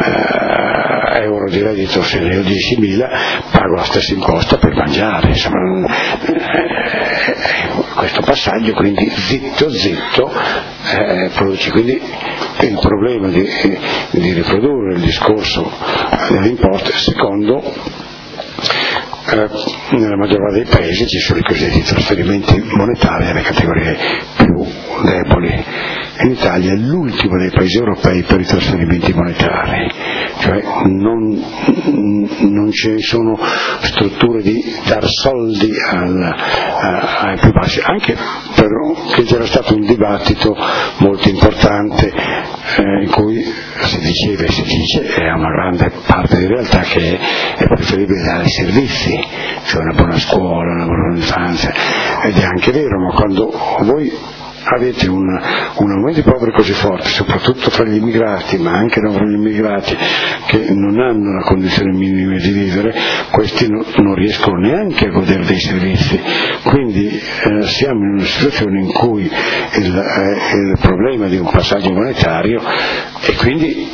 S2: eh, euro di reddito, se ne ho diecimila, pago la stessa imposta per mangiare, insomma, eh, questo passaggio quindi zitto zitto eh, produce, quindi il problema di, di riprodurre il discorso delle imposte secondo Eh, nella maggior parte dei paesi ci sono i cosiddetti trasferimenti monetari alle categorie più deboli. In Italia è l'ultimo dei paesi europei per i trasferimenti monetari, cioè non, non ci sono strutture di dar soldi al, a, ai più bassi, anche perché c'era stato un dibattito molto importante eh, in cui si diceva e si dice, e ha una grande parte di realtà, che è preferibile dare servizi, cioè una buona scuola, una buona infanzia, ed è anche vero, ma quando voi avete un, un aumento di poveri così forte, soprattutto fra gli immigrati, ma anche non fra gli immigrati che non hanno la condizione minima di vivere, questi no, non riescono neanche a godere dei servizi, quindi eh, siamo in una situazione in cui il, eh, il problema di un passaggio monetario e quindi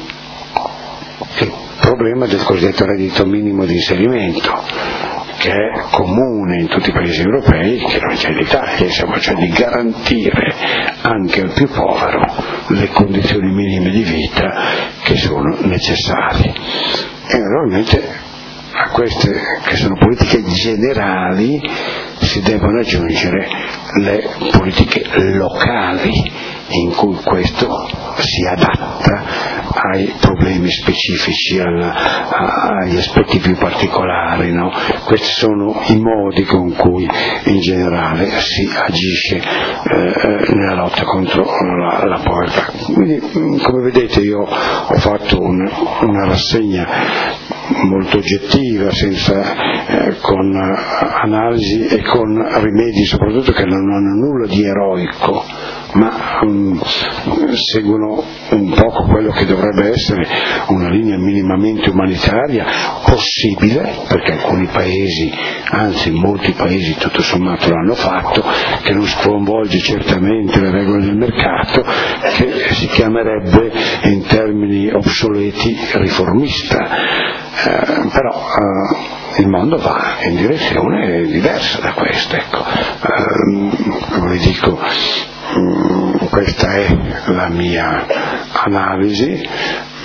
S2: il problema del cosiddetto reddito minimo di inserimento, che è comune in tutti i paesi europei, che non c'è in Italia, insomma, cioè di garantire anche al più povero le condizioni minime di vita che sono necessarie. E naturalmente a queste, che sono politiche generali, si devono aggiungere le politiche locali, in cui questo si adatta ai problemi specifici, alla, agli aspetti più particolari, no? Questi sono i modi con cui in generale si agisce eh, nella lotta contro la, la povertà. Quindi, come vedete, io ho fatto un, una rassegna molto oggettiva, senza, eh, con analisi e con rimedi soprattutto che non hanno nulla di eroico, ma um, seguono un poco quello che dovrebbe essere una linea minimamente umanitaria possibile, perché alcuni paesi, anzi molti paesi tutto sommato l'hanno fatto, che non sconvolge certamente le regole del mercato, che si chiamerebbe in termini obsoleti riformista, eh, però eh, il mondo va in direzione diversa da questa, ecco. Eh, come dico, questa è la mia analisi,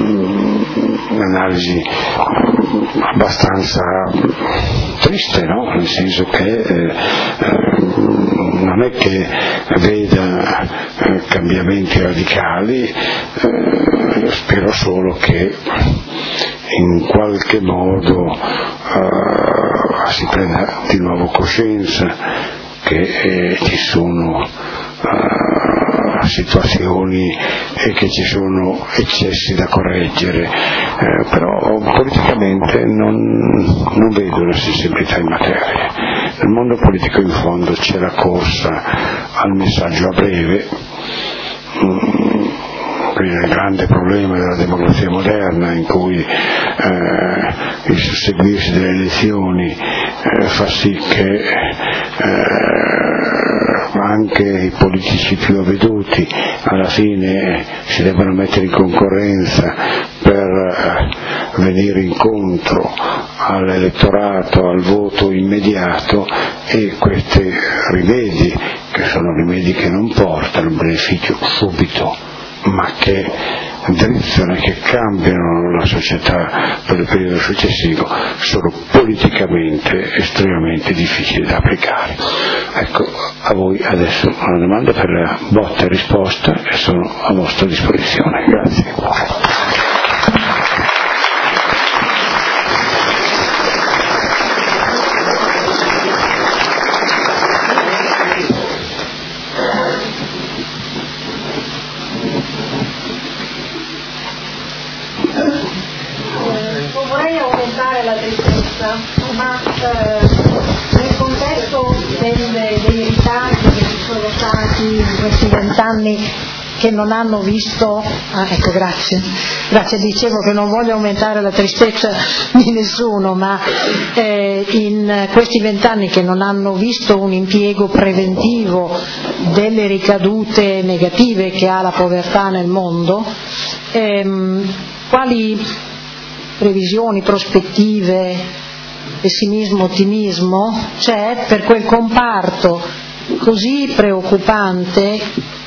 S2: un'analisi abbastanza triste, no? Nel senso che eh, non è che veda eh, cambiamenti radicali, eh, spero solo che in qualche modo eh, si prenda di nuovo coscienza che eh, ci sono uh, situazioni e che ci sono eccessi da correggere, eh, però politicamente non, non vedo la sensibilità in materia. Nel mondo politico in fondo c'è la corsa al messaggio a breve, mm, il grande problema della democrazia moderna, in cui eh, il susseguirsi delle elezioni eh, fa sì che eh, anche i politici più avveduti alla fine si debbano mettere in concorrenza per eh, venire incontro all'elettorato, al voto immediato, e questi rimedi, che sono rimedi che non portano beneficio subito, ma che drizzano e che cambiano la società per il periodo successivo, sono politicamente estremamente difficili da applicare. Ecco, a voi adesso una domanda per la botta e risposta e sono a vostra disposizione. Grazie.
S3: Ma eh, nel contesto delle, dei ritardi che ci sono stati in questi vent'anni che non hanno visto, ah, ecco, grazie, grazie, dicevo che non voglio aumentare la tristezza di nessuno, ma eh, in questi vent'anni che non hanno visto un impiego preventivo delle ricadute negative che ha la povertà nel mondo, ehm, quali previsioni, prospettive, pessimismo, ottimismo c'è per quel comparto così preoccupante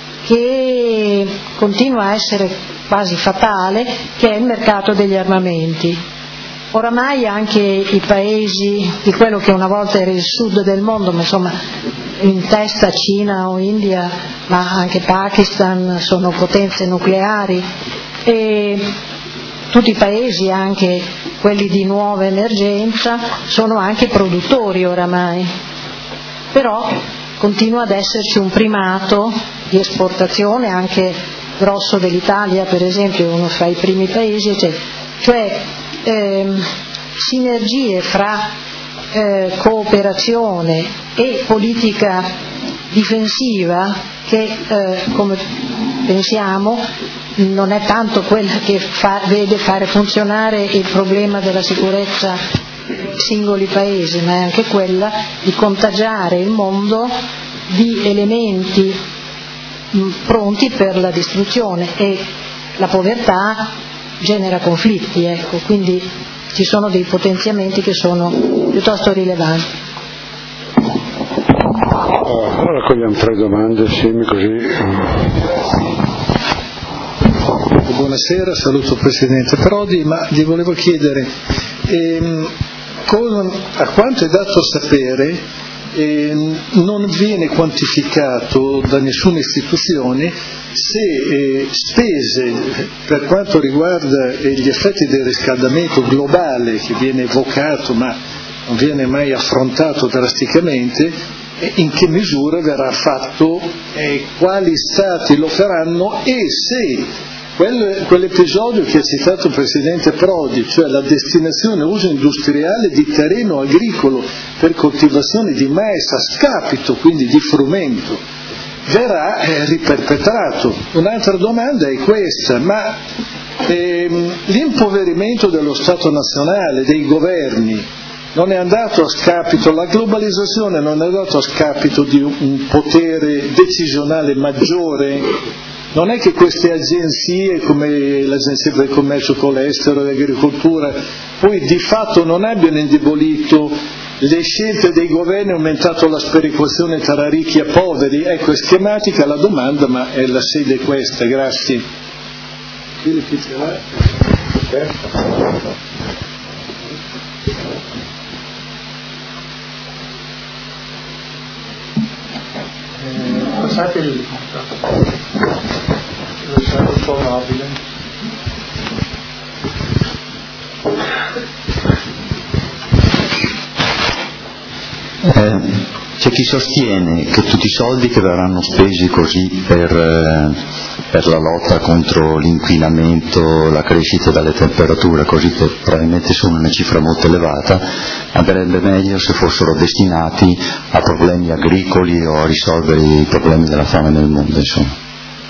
S3: che continua a essere quasi fatale, che è il mercato degli armamenti. Oramai anche i paesi di quello che una volta era il sud del mondo, ma insomma in testa Cina o India, ma anche Pakistan, sono potenze nucleari, e tutti i paesi, anche quelli di nuova emergenza, sono anche produttori oramai, però continua ad esserci un primato di esportazione, anche grosso dell'Italia per esempio, uno fra i primi paesi, eccetera. Cioè ehm, sinergie fra eh, cooperazione e politica difensiva che eh, come pensiamo non è tanto quella che fa, vede fare funzionare il problema della sicurezza dei singoli paesi, ma è anche quella di contagiare il mondo di elementi mh, pronti per la distruzione, e la povertà genera conflitti, ecco, quindi ci sono dei potenziamenti che sono piuttosto rilevanti.
S2: Ora raccogliamo tre domande assieme così.
S4: Buonasera, saluto il Presidente Prodi, ma gli volevo chiedere ehm, con, a quanto è dato sapere ehm, non viene quantificato da nessuna istituzione se eh, spese per quanto riguarda eh, gli effetti del riscaldamento globale, che viene evocato ma non viene mai affrontato drasticamente, eh, in che misura verrà fatto, eh, quali stati lo faranno, e se quell'episodio che ha citato il Presidente Prodi, cioè la destinazione uso industriale di terreno agricolo per coltivazione di mais a scapito, quindi di frumento, verrà eh, riperpetrato. Un'altra domanda è questa, ma ehm, l'impoverimento dello Stato nazionale, dei governi, non è andato a scapito, la globalizzazione non è andata a scapito di un potere decisionale maggiore? Non è che queste agenzie come l'Agenzia del Commercio con l'Estero e l'Agricoltura poi di fatto non abbiano indebolito le scelte dei governi, aumentato la sperequazione tra ricchi e poveri? Ecco, è schematica la domanda, ma è la sede questa. Grazie. Passate il lasciate un po' mobile.
S5: Eh, c'è chi sostiene che tutti i soldi che verranno spesi così per, eh, per la lotta contro l'inquinamento, la crescita delle temperature, così che probabilmente sono una cifra molto elevata, andrebbe meglio se fossero destinati a problemi agricoli o a risolvere i problemi della fame nel mondo, insomma.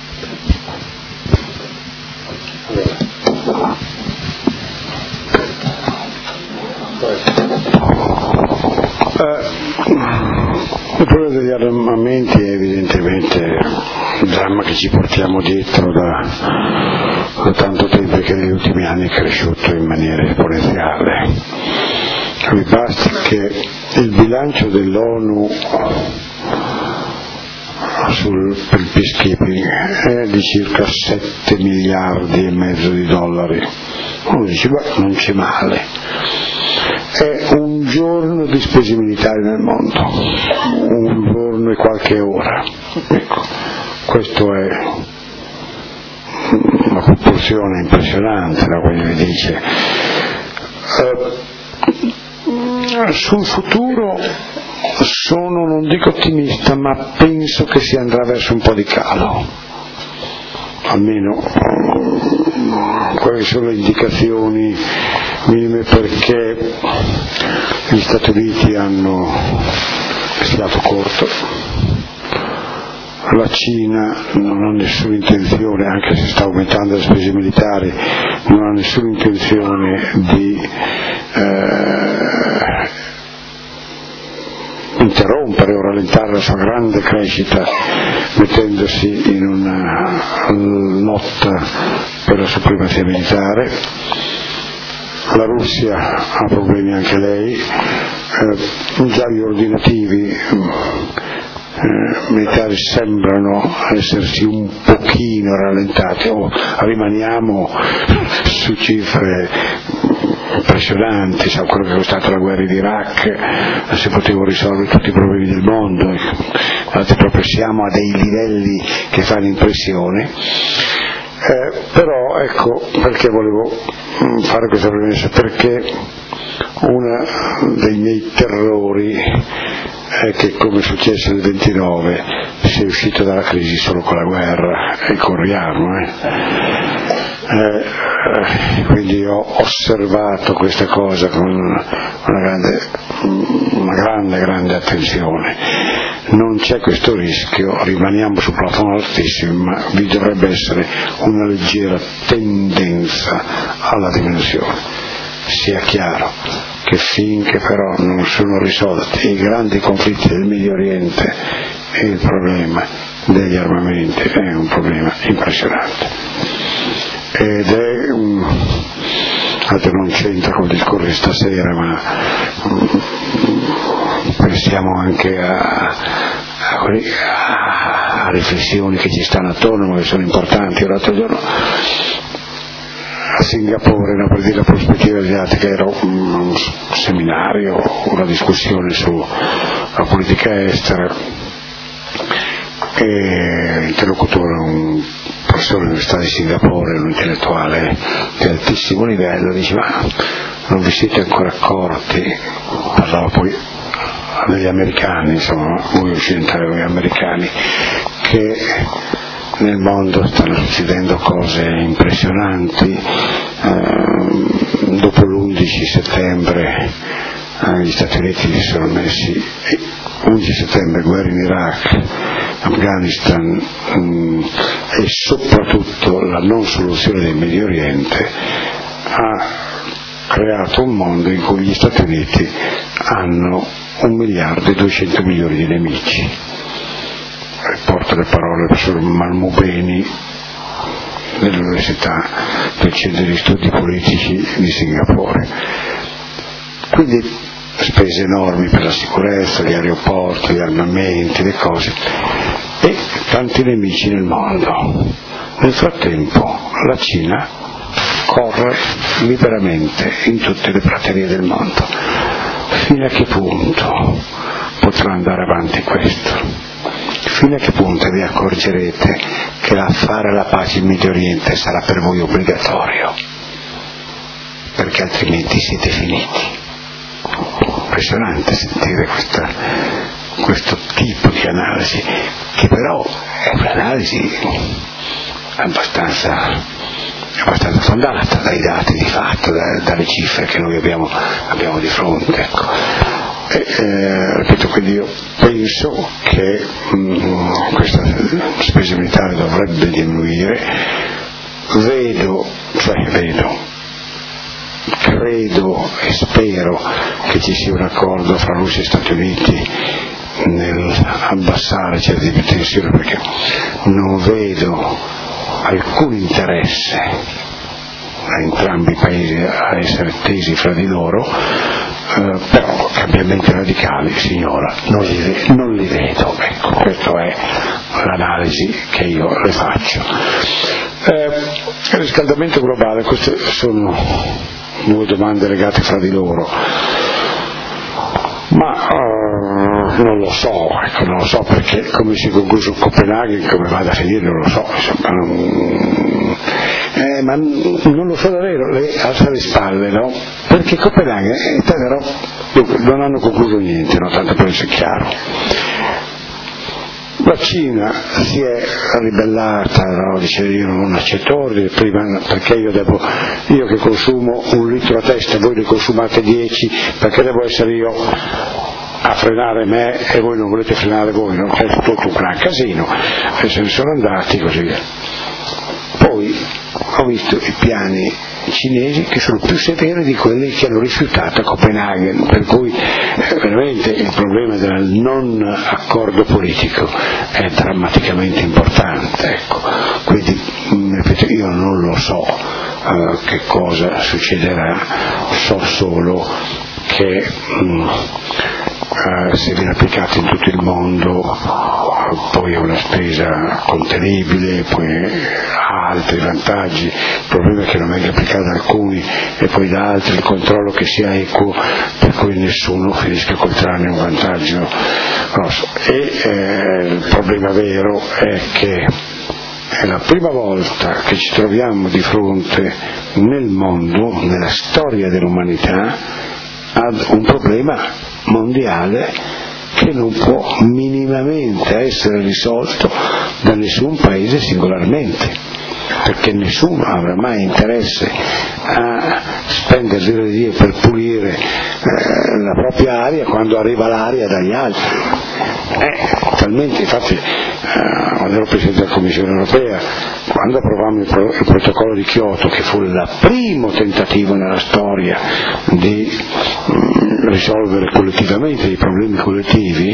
S2: Il problema degli armamenti è evidentemente un dramma che ci portiamo dietro da, da tanto tempo e che negli ultimi anni è cresciuto in maniera esponenziale. Vi basti che il bilancio dell'ONU sul, per il peacekeeping è di circa sette miliardi e mezzo di dollari. Uno dice, beh, non c'è male. È un giorno di spese militari nel mondo, un giorno e qualche ora. Ecco, questo è una proporzione impressionante, no? Quindi mi dice. Uh, sul futuro sono, non dico ottimista, ma penso che si andrà verso un po' di calo, almeno quali sono le indicazioni minime, perché gli Stati Uniti hanno fiato corto, la Cina non ha nessuna intenzione, anche se sta aumentando le spese militari, non ha nessuna intenzione di eh, interrompere o rallentare la sua grande crescita mettendosi in una lotta per la supremazia militare. La Russia ha problemi anche lei, eh, già gli ordinativi eh, militari sembrano essersi un pochino rallentati, o rimaniamo su cifre impressionanti. Sa quello che è stata la guerra in Iraq, si potevano risolvere tutti i problemi del mondo, infatti proprio siamo a dei livelli che fanno impressione. Eh, però ecco perché volevo fare questa premessa, perché uno dei miei terrori è che, come è successo nel ventinove, si è uscito dalla crisi solo con la guerra, e corriamo eh. Eh, eh, quindi ho osservato questa cosa con una grande, una grande, grande attenzione. Non c'è questo rischio, rimaniamo su plafond altissimi, ma vi dovrebbe essere una leggera tendenza alla diminuzione. Sia chiaro che finché però non sono risolti i grandi conflitti del Medio Oriente, e il problema degli armamenti è un problema impressionante. Ed è un, non c'entra col discorso di stasera, ma um, pensiamo anche a, a, a riflessioni che ci stanno attorno, ma che sono importanti. L'altro giorno a Singapore, no, per dire la prospettiva asiatica, era un, un seminario, una discussione sulla politica estera, e l'interlocutore, un professore dell'Università di Singapore, un intellettuale di altissimo livello, dice: ma non vi siete ancora accorti, parlava poi degli americani, insomma, voi occidentali, voi americani, che nel mondo stanno succedendo cose impressionanti. Eh, dopo l'undici settembre eh, gli Stati Uniti si sono messi, undici settembre, guerra in Iraq, Afghanistan, mh, e soprattutto la non soluzione del Medio Oriente ha creato un mondo in cui gli Stati Uniti hanno un miliardo e duecento milioni di nemici. Riporto le parole del professor Malmubeni dell'Università del Centro di Studi Politici di Singapore. Quindi spese enormi per la sicurezza, gli aeroporti, gli armamenti, le cose, e tanti nemici nel mondo. Nel frattempo la Cina corre liberamente in tutte le praterie del mondo. Fino a che punto potrà andare avanti questo? Fino a che punto vi accorgerete che fare la pace in Medio Oriente sarà per voi obbligatorio? Perché altrimenti siete finiti. Impressionante sentire questa, questo tipo di analisi, che però è un'analisi abbastanza, abbastanza fondata dai dati di fatto, da, dalle cifre che noi abbiamo, abbiamo di fronte. Ecco. E, eh, ripeto, quindi io penso che mh, questa spesa militare dovrebbe diminuire. Vedo, cioè vedo, credo e spero che ci sia un accordo fra Russia e Stati Uniti nel abbassare certe tensioni, perché non vedo alcun interesse a entrambi i paesi a essere tesi fra di loro, eh, però cambiamenti radicali, signora, non li, non li vedo. Ecco, questa è l'analisi che io le faccio. Eh, il riscaldamento globale, queste sono due domande legate fra di loro, ma uh, non lo so, ecco, non lo so, perché come si è concluso Copenaghen, come vada a finire non lo so, insomma, non, eh, ma non lo so davvero, lei alza le spalle, no? Perché Copenaghen, eh, però, non hanno concluso niente, no? Tanto per essere chiaro. La Cina si è ribellata, no? Dice io non accetto ordini, prima perché io devo, io che consumo un litro a testa, voi ne consumate dieci, perché devo essere io a frenare me e voi non volete frenare voi, no? È tutto un gran casino, e se ne sono andati così via. Poi ho visto i piani cinesi che sono più severi di quelli che hanno rifiutato a Copenaghen, per cui eh, veramente il problema del non accordo politico è drammaticamente importante, ecco. Quindi ripeto, io non lo so uh, che cosa succederà, so solo che mh, uh, se viene applicato in tutto il mondo uh, poi è una spesa contenibile, poi ha altri vantaggi. Il problema è che non venga applicato da alcuni e poi da altri, il controllo che sia equo, per cui nessuno finisca col trarne un vantaggio grosso. E eh, il problema vero è che è la prima volta che ci troviamo di fronte nel mondo, nella storia dell'umanità, ad un problema mondiale che non può minimamente essere risolto da nessun paese singolarmente, perché nessuno avrà mai interesse a spendere lire di Dio per pulire eh, la propria aria quando arriva l'aria dagli altri. Eh, talmente, infatti, eh, quando ero Presidente della Commissione Europea, quando approvammo il, pro- il protocollo di Kyoto, che fu il primo tentativo nella storia di mh, risolvere collettivamente i problemi collettivi,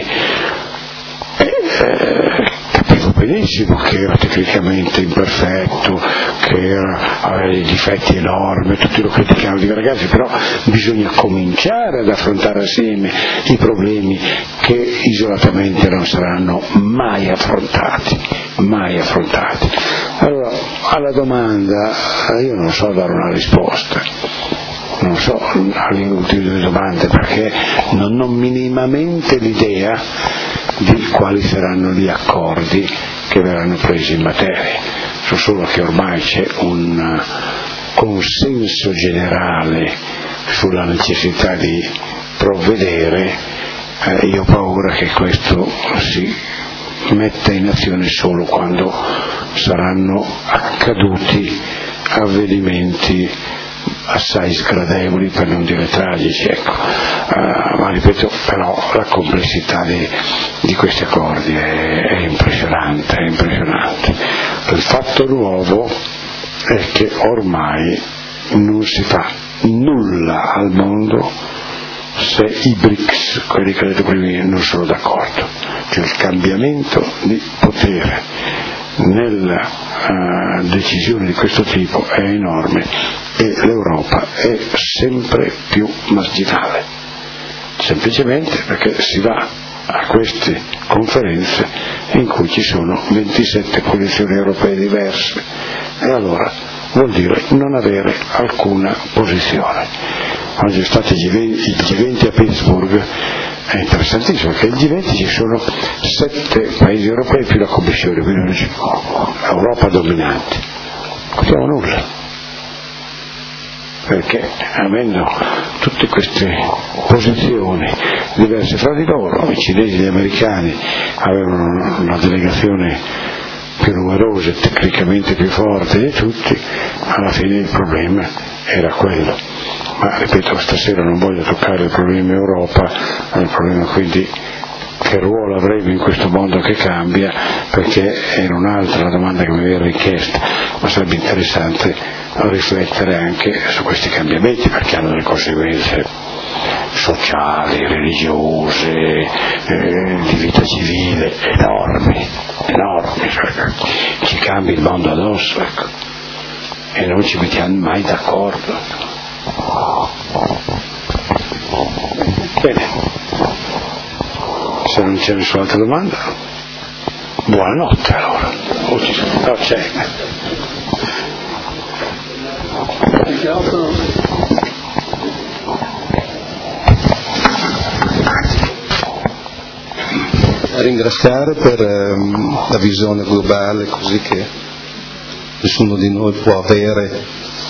S2: eh, eh, capivo benissimo che era tecnicamente imperfetto, che era, aveva dei difetti enormi, tutti lo criticavano, dico ragazzi, però bisogna cominciare ad affrontare assieme i problemi che isolatamente non saranno mai affrontati, mai affrontati. Allora, alla domanda io non so dare una risposta, non so alle ultime due domande, perché non ho minimamente l'idea di quali saranno gli accordi che verranno presi in materia. So solo che ormai c'è un consenso generale sulla necessità di provvedere, eh, io ho paura che questo si metta in azione solo quando saranno accaduti avvenimenti assai sgradevoli, per non dire tragici, ecco. Uh, ma ripeto, però la complessità di, di questi accordi è, è impressionante, è impressionante. Il fatto nuovo è che ormai non si fa nulla al mondo se i B R I C S, quelli che ho detto prima, non sono d'accordo. Cioè il cambiamento di potere nella uh, decisione di questo tipo è enorme e l'Europa è sempre più marginale, semplicemente perché si va a queste conferenze in cui ci sono ventisette posizioni europee diverse e allora vuol dire non avere alcuna posizione. Quando ci sono stati il G venti a Pittsburgh è interessantissimo, perché il G venti ci sono sette paesi europei più la Commissione, quindi Europa dominante. Non facciamo nulla, perché avendo tutte queste posizioni diverse fra di loro, i cinesi e gli americani avevano una delegazione più numerosa, tecnicamente più forte di tutti, alla fine il problema era quello. Ma ripeto, stasera non voglio toccare il problema Europa, il problema quindi che ruolo avremo in questo mondo che cambia, perché era un'altra la domanda che mi aveva richiesto, ma sarebbe interessante riflettere anche su questi cambiamenti, perché hanno delle conseguenze sociali, religiose, eh, di vita civile enormi, enormi, cioè, ci cambia il mondo addosso, ecco, e non ci mettiamo mai d'accordo. Bene, se non c'è nessun'altra domanda, buonanotte allora. O ci sono, no, c'è.
S4: A ringraziare per ehm, la visione globale, così che nessuno di noi può avere,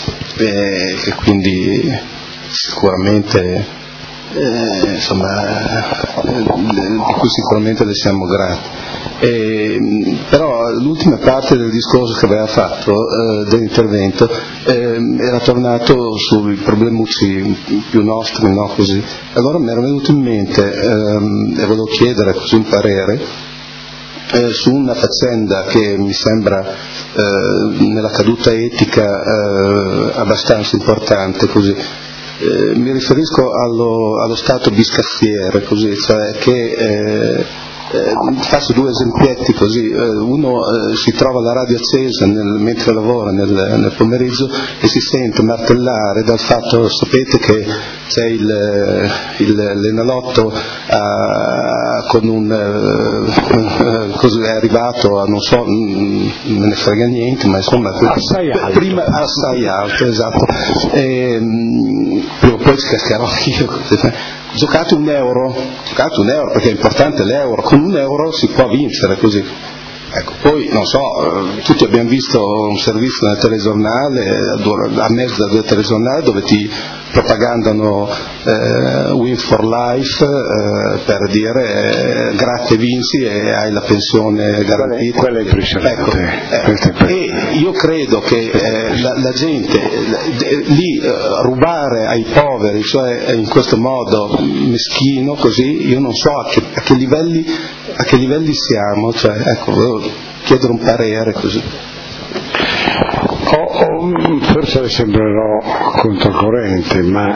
S4: e che quindi sicuramente eh, insomma eh, di cui sicuramente le siamo grati. E, però l'ultima parte del discorso che aveva fatto eh, dell'intervento eh, era tornato sui problemucci più nostri, no? Così. Allora mi era venuto in mente ehm, e volevo chiedere così un parere Eh, su una faccenda che mi sembra eh, nella caduta etica eh, abbastanza importante, così. Eh, mi riferisco allo, allo stato biscazziere, così, cioè che eh, eh, faccio due esempietti così, eh, uno eh, si trova la radio accesa nel, mentre lavora nel, nel pomeriggio e si sente martellare dal fatto, sapete che c'è il, il, l'Enalotto a, con un eh, così è arrivato a non so, non me ne frega niente, ma insomma
S2: assai alto,
S4: prima assai alto, esatto, e, prima o poi ci cascherò io. Giocate un euro, giocate un euro perché è importante l'euro, con un euro si può vincere, così. Ecco, poi non so, tutti abbiamo visto un servizio nel telegiornale, a mezzo da due telegiornali dove ti propagandano eh, Win for Life eh, per dire eh, grazie vinci e hai la pensione garantita.
S2: Quella è impressionante.
S4: Ecco, eh, e io credo che eh, la, la gente eh, lì eh, rubare ai poveri, cioè in questo modo meschino così, io non so a che, a che livelli a che livelli siamo, cioè ecco, volevo chiedere un parere così.
S2: Oh, oh, forse le sembrerò controcorrente, ma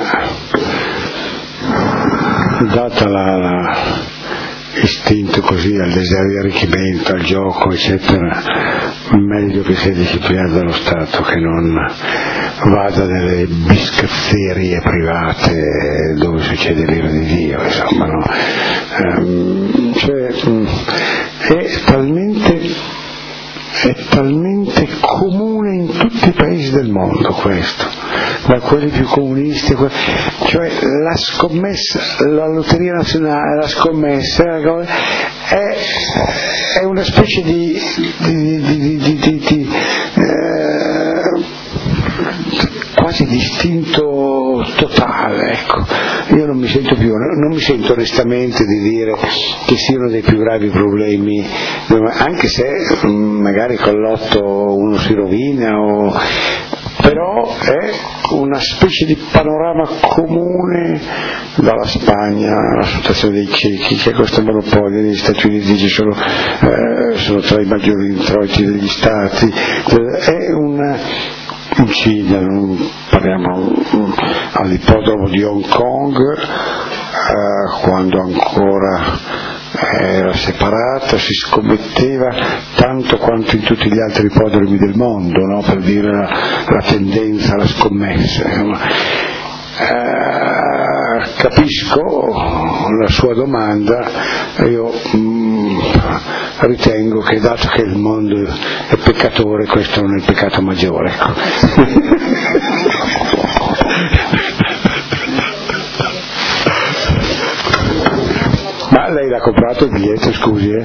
S2: data la, la istinto così al desiderio di arricchimento, al gioco eccetera, meglio che sia disciplinato dallo Stato, che non vada nelle biscazzerie private dove succede l'ira di Dio, insomma, no? Ehm, cioè, è talmente è talmente comune in tutti i paesi del mondo questo, da quelli più comunisti, cioè la scommessa, la lotteria nazionale, la scommessa è, è una specie di, di, di, di, di, di eh, quasi distinto totale, ecco. Io non mi sento più, non mi sento onestamente di dire che siano dei più gravi problemi, anche se magari con l'otto uno si rovina, o, però è una specie di panorama comune dalla Spagna alla situazione dei cechi, che questo monopolio degli Stati Uniti ci sono, eh, sono tra i maggiori introiti degli Stati, è una in Cina, parliamo all'ippodromo di Hong Kong, eh, quando ancora era separata, si scommetteva tanto quanto in tutti gli altri ippodromi del mondo, no? Per dire la, la tendenza alla scommessa. Eh, capisco la sua domanda, io mm, ritengo che dato che il mondo è peccatore, questo non è il peccato maggiore, ecco. Ma lei l'ha comprato il biglietto, scusi, eh?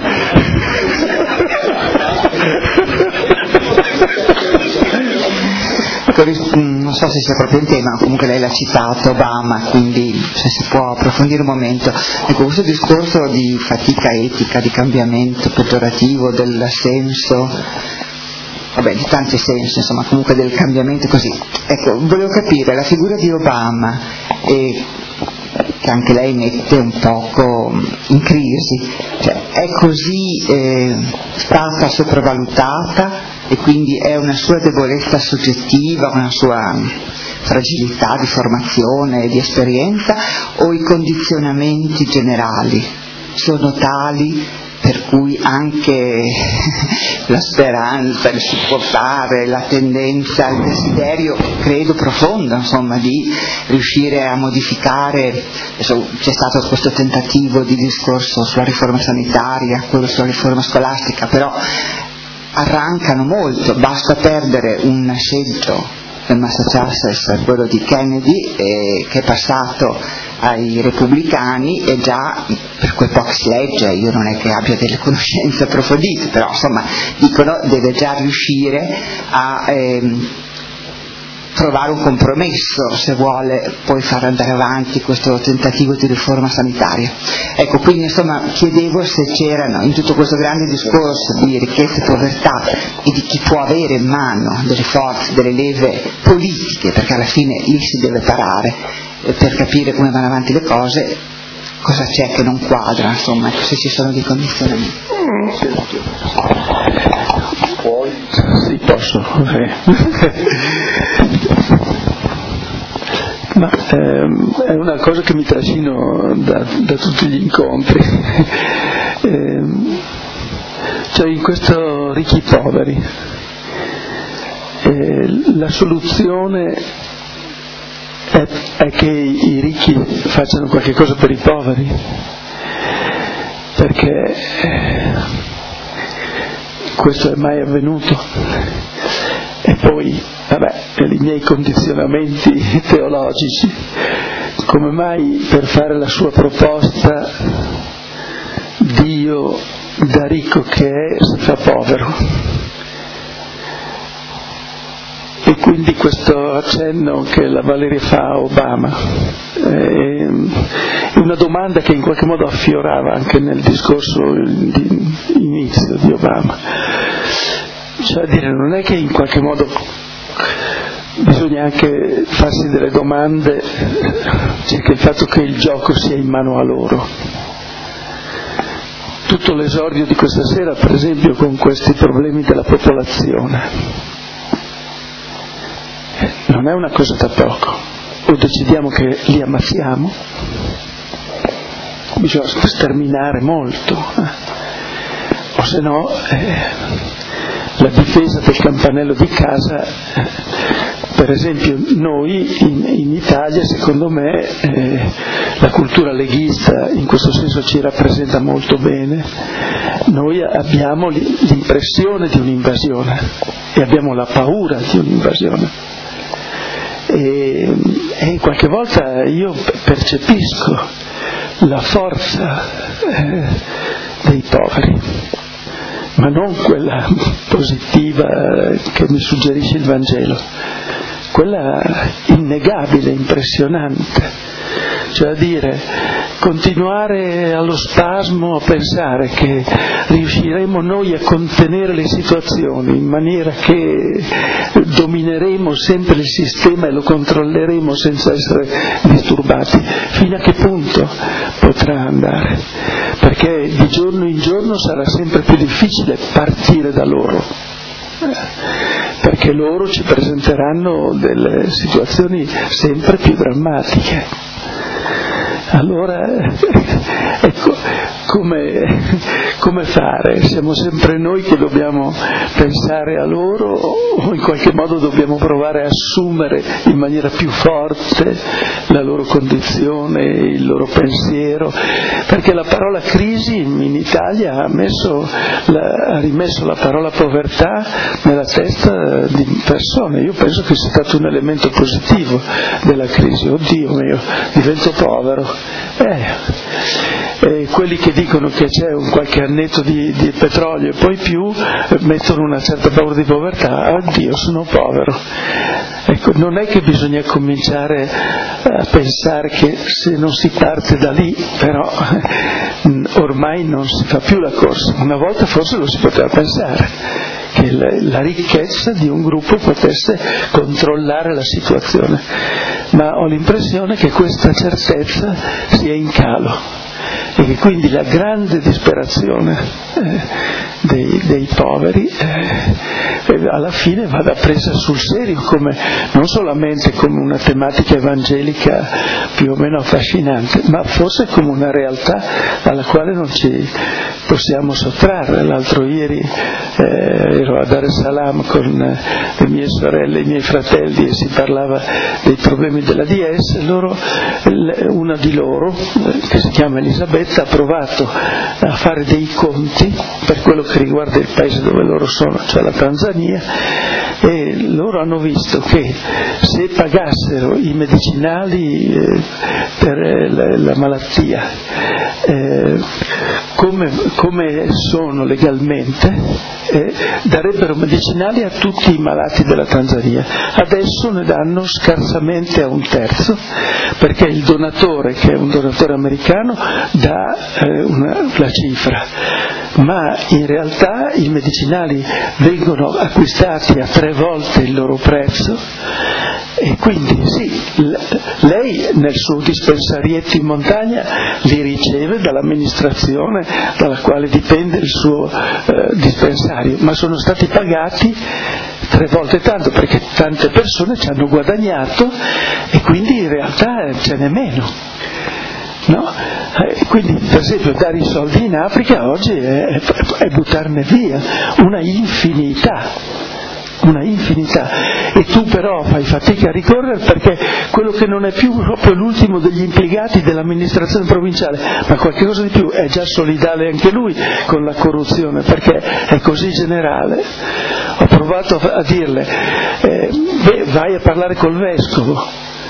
S6: Non so se sia proprio il tema, comunque lei l'ha citato, Obama, quindi se si può approfondire un momento. Ecco, questo discorso di fatica etica, di cambiamento peggiorativo, dell'assenso, vabbè, di tanti sensi, insomma, comunque del cambiamento così. Ecco, volevo capire, la figura di Obama, eh, che anche lei mette un poco in crisi, cioè, è così eh, stata sopravvalutata e quindi è una sua debolezza soggettiva, una sua fragilità di formazione e di esperienza, o i condizionamenti generali sono tali per cui anche la speranza, il supportare, la tendenza, il desiderio, credo profondo, insomma, di riuscire a modificare. Adesso c'è stato questo tentativo di discorso sulla riforma sanitaria, quello sulla riforma scolastica, però arrancano molto, basta perdere un seggio nel Massachusetts, quello di Kennedy, eh, che è passato ai repubblicani, e già per quel po' che si legge, io non è che abbia delle conoscenze approfondite, però insomma dicono deve già riuscire a ehm, trovare un compromesso se vuole poi far andare avanti questo tentativo di riforma sanitaria. Ecco, quindi insomma chiedevo se c'erano in tutto questo grande discorso di ricchezza e povertà e di chi può avere in mano delle forze, delle leve politiche, perché alla fine lì si deve parare eh, per capire come vanno avanti le cose, cosa c'è che non quadra, insomma, se ci sono dei condizionamenti.
S1: Puoi? Sì, posso. Ma ehm, è una cosa che mi trascino da, da tutti gli incontri. ehm, cioè in questo ricchi poveri eh, la soluzione è, è che i ricchi facciano qualche cosa per i poveri, perché eh, questo è mai avvenuto. E poi, vabbè, i miei condizionamenti teologici, come mai per fare la sua proposta Dio da ricco che è si fa povero? E quindi questo accenno che la Valeria fa a Obama è una domanda che in qualche modo affiorava anche nel discorso di inizio di Obama. Cioè dire, non è che in qualche modo bisogna anche farsi delle domande circa il fatto che il gioco sia in mano a loro. Tutto l'esordio di questa sera, per esempio, con questi problemi della popolazione, non è una cosa da poco. O decidiamo che li ammazziamo, bisogna sterminare molto, eh? O se no eh, la difesa del campanello di casa, per esempio noi in, in Italia, secondo me eh, la cultura leghista in questo senso ci rappresenta molto bene. Noi abbiamo l'impressione di un'invasione e abbiamo la paura di un'invasione, e, e qualche volta io percepisco la forza eh, dei poveri, ma non quella positiva che mi suggerisce il Vangelo, quella innegabile, impressionante. Cioè a dire, continuare allo spasmo a pensare che riusciremo noi a contenere le situazioni in maniera che domineremo sempre il sistema e lo controlleremo senza essere disturbati, fino a che punto potrà andare? Perché di giorno in giorno sarà sempre più difficile partire da loro, perché loro ci presenteranno delle situazioni sempre più drammatiche. Allora, ecco, come, come fare? Siamo sempre noi che dobbiamo pensare a loro o in qualche modo dobbiamo provare a assumere in maniera più forte la loro condizione, il loro pensiero? Perché la parola crisi in Italia ha, messo la, ha rimesso la parola povertà nella testa di persone. Io penso che sia stato un elemento positivo della crisi. Oddio mio, divento povero. Eh, eh, quelli che dicono che c'è un qualche annetto di, di petrolio e poi più eh, mettono una certa paura di povertà. Oddio, sono povero. Ecco, non è che bisogna cominciare a pensare che se non si parte da lì, però ormai non si fa più la corsa. Una volta forse lo si poteva pensare, che la, la ricchezza di un gruppo potesse controllare la situazione, ma ho l'impressione che questa certezza sia in calo e che quindi la grande disperazione eh, dei, dei poveri eh, alla fine vada presa sul serio, come, non solamente come una tematica evangelica più o meno affascinante, ma forse come una realtà alla quale non ci possiamo sottrarre. L'altro ieri eh, ero a Dar es Salaam con eh, le mie sorelle e i miei fratelli e si parlava dei problemi della D S. Loro, una di loro, eh, che si chiama Elisabetta, ha provato a fare dei conti per quello che riguarda il paese dove loro sono, cioè la Tanzania, e loro hanno visto che se pagassero i medicinali eh, per eh, la, la malattia eh, come, come sono legalmente, eh, darebbero medicinali a tutti i malati della Tanzania. Adesso ne danno scarsamente a un terzo, perché il donatore, che è un donatore americano, dà eh, una, la cifra, ma in realtà i medicinali vengono acquistati a tre volte il loro prezzo e quindi sì, lei nel suo dispensarietto in montagna li riceve dall'amministrazione dalla quale dipende il suo eh, dispensario, ma sono stati pagati tre volte tanto perché tante persone ci hanno guadagnato e quindi in realtà ce n'è meno. No? Eh, quindi per esempio dare i soldi in Africa oggi è, è, è buttarne via una infinità una infinità e tu però fai fatica a ricorrere perché quello che non è più proprio l'ultimo degli impiegati dell'amministrazione provinciale, ma qualche cosa di più, è già solidale anche lui con la corruzione, perché è così generale. Ho provato a dirle eh, beh, vai a parlare col vescovo.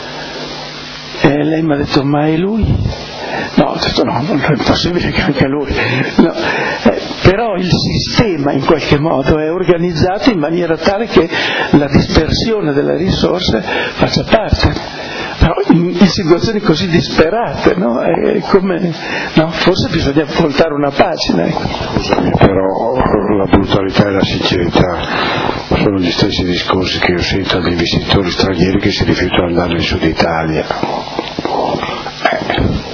S1: E lei mi ha detto, ma è lui? No, ho detto no, non è possibile che anche lui. No. Eh, però il sistema in qualche modo è organizzato in maniera tale che la dispersione delle risorse faccia parte. Però in, in situazioni così disperate, no? È come, no? Forse bisogna voltare una pagina. Ecco.
S2: Scusami, però la brutalità e la sincerità sono gli stessi discorsi che io sento dagli investitori stranieri che si rifiutano di andare in Sud Italia. Eh.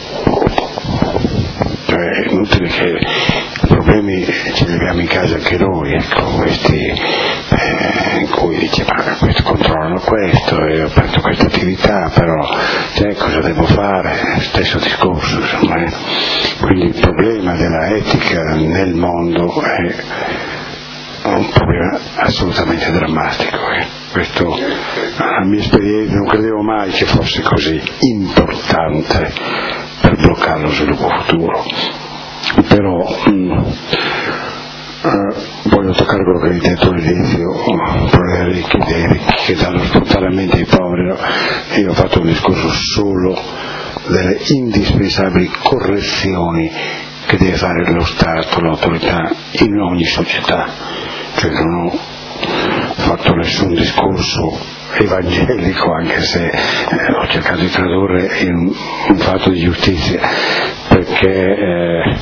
S2: Cioè è inutile che i problemi ce li abbiamo in casa anche noi, ecco, questi eh, in cui dice ma questo controllano questo e ho aperto questa attività, però cioè, cosa devo fare? Stesso discorso, insomma. Eh. Quindi il problema della etica nel mondo è un problema assolutamente drammatico. Eh. Questo, la mia esperienza, non credevo mai che fosse così importante per bloccare lo sviluppo futuro. Però mh, eh, voglio toccare quello che hai detto all'inizio, problemi dei ricchi, dei ricchi che danno spontaneamente ai poveri. No? Io ho fatto un discorso solo delle indispensabili correzioni che deve fare lo Stato, l'autorità in ogni società. Cioè non ho fatto nessun discorso evangelico, anche se eh, ho cercato di tradurre in un fatto di giustizia, perché eh,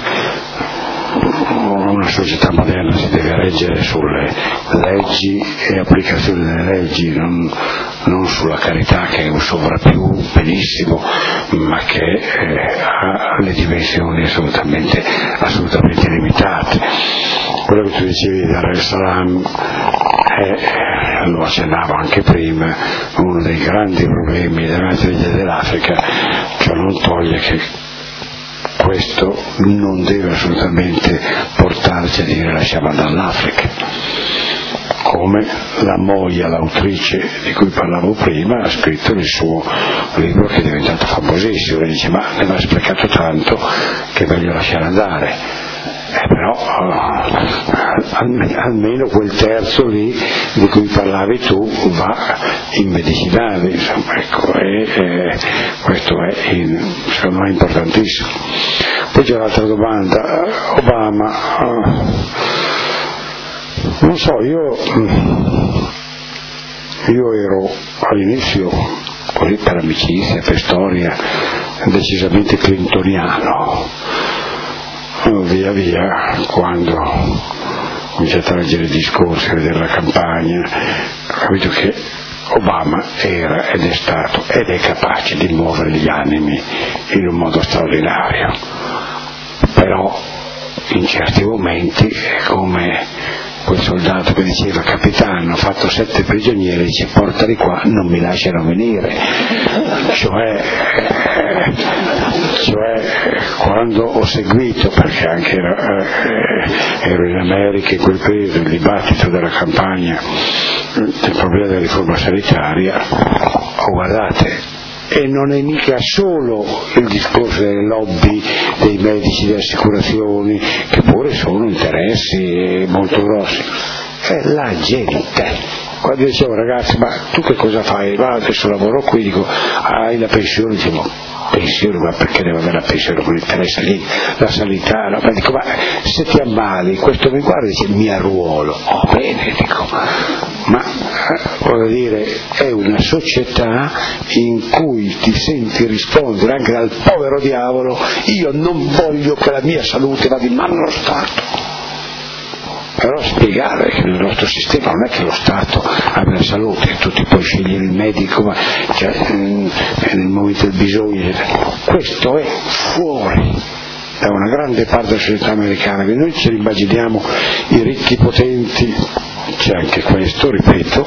S2: una società moderna si deve reggere sulle leggi e applicazione delle leggi, non, non sulla carità che è un sovrappiù benissimo, ma che eh, ha le dimensioni assolutamente, assolutamente limitate. Quello che tu dicevi di Dar es Salaam è, lo accennavo anche prima, uno dei grandi problemi dell'Africa, ciò non toglie che questo non deve assolutamente portarci a dire lasciamo andare l'Africa, come la Moia, l'autrice di cui parlavo prima, ha scritto il suo libro che è diventato famosissimo, e dice ma ne va sprecato tanto che è meglio lasciare andare. Eh, però uh, almeno quel terzo lì di cui parlavi tu va in medicinali, insomma, ecco, e, e questo è in, secondo me importantissimo. Poi c'è un'altra domanda, Obama, uh, non so, io io ero all'inizio, così per amicizia, per storia, decisamente clintoniano. Via via, quando ho cominciato a leggere i discorsi, a vedere la campagna, ho capito che Obama era ed è stato ed è capace di muovere gli animi in un modo straordinario, però in certi momenti è come quel soldato che diceva capitano, ho fatto sette prigionieri, dice portali qua, non mi lasciano venire, cioè, eh, cioè quando ho seguito, perché anche ero, eh, ero in America in quel periodo, il dibattito della campagna del problema della riforma sanitaria, oh, guardate, e non è mica solo il discorso delle lobby dei medici, delle assicurazioni, che pure sono interessi molto grossi, è la gente. Quando dicevo ragazzi ma tu che cosa fai? Ma adesso lavoro qui, dico hai la pensione, dicevo pensione, ma perché devo avere la pensione, non mi interessa lì la sanità, no? Ma dico ma se ti ammali questo mi guarda e dice mi arruolo, oh bene, dico ma voglio dire è una società in cui ti senti rispondere anche dal povero diavolo, io non voglio che la mia salute vada in mano allo Stato. Però spiegare che nel nostro sistema non è che lo Stato abbia la salute, tu ti puoi scegliere il medico, ma cioè, nel momento del bisogno, questo è fuori da una grande parte della società americana, che noi ce li immaginiamo i ricchi potenti, c'è anche questo, ripeto,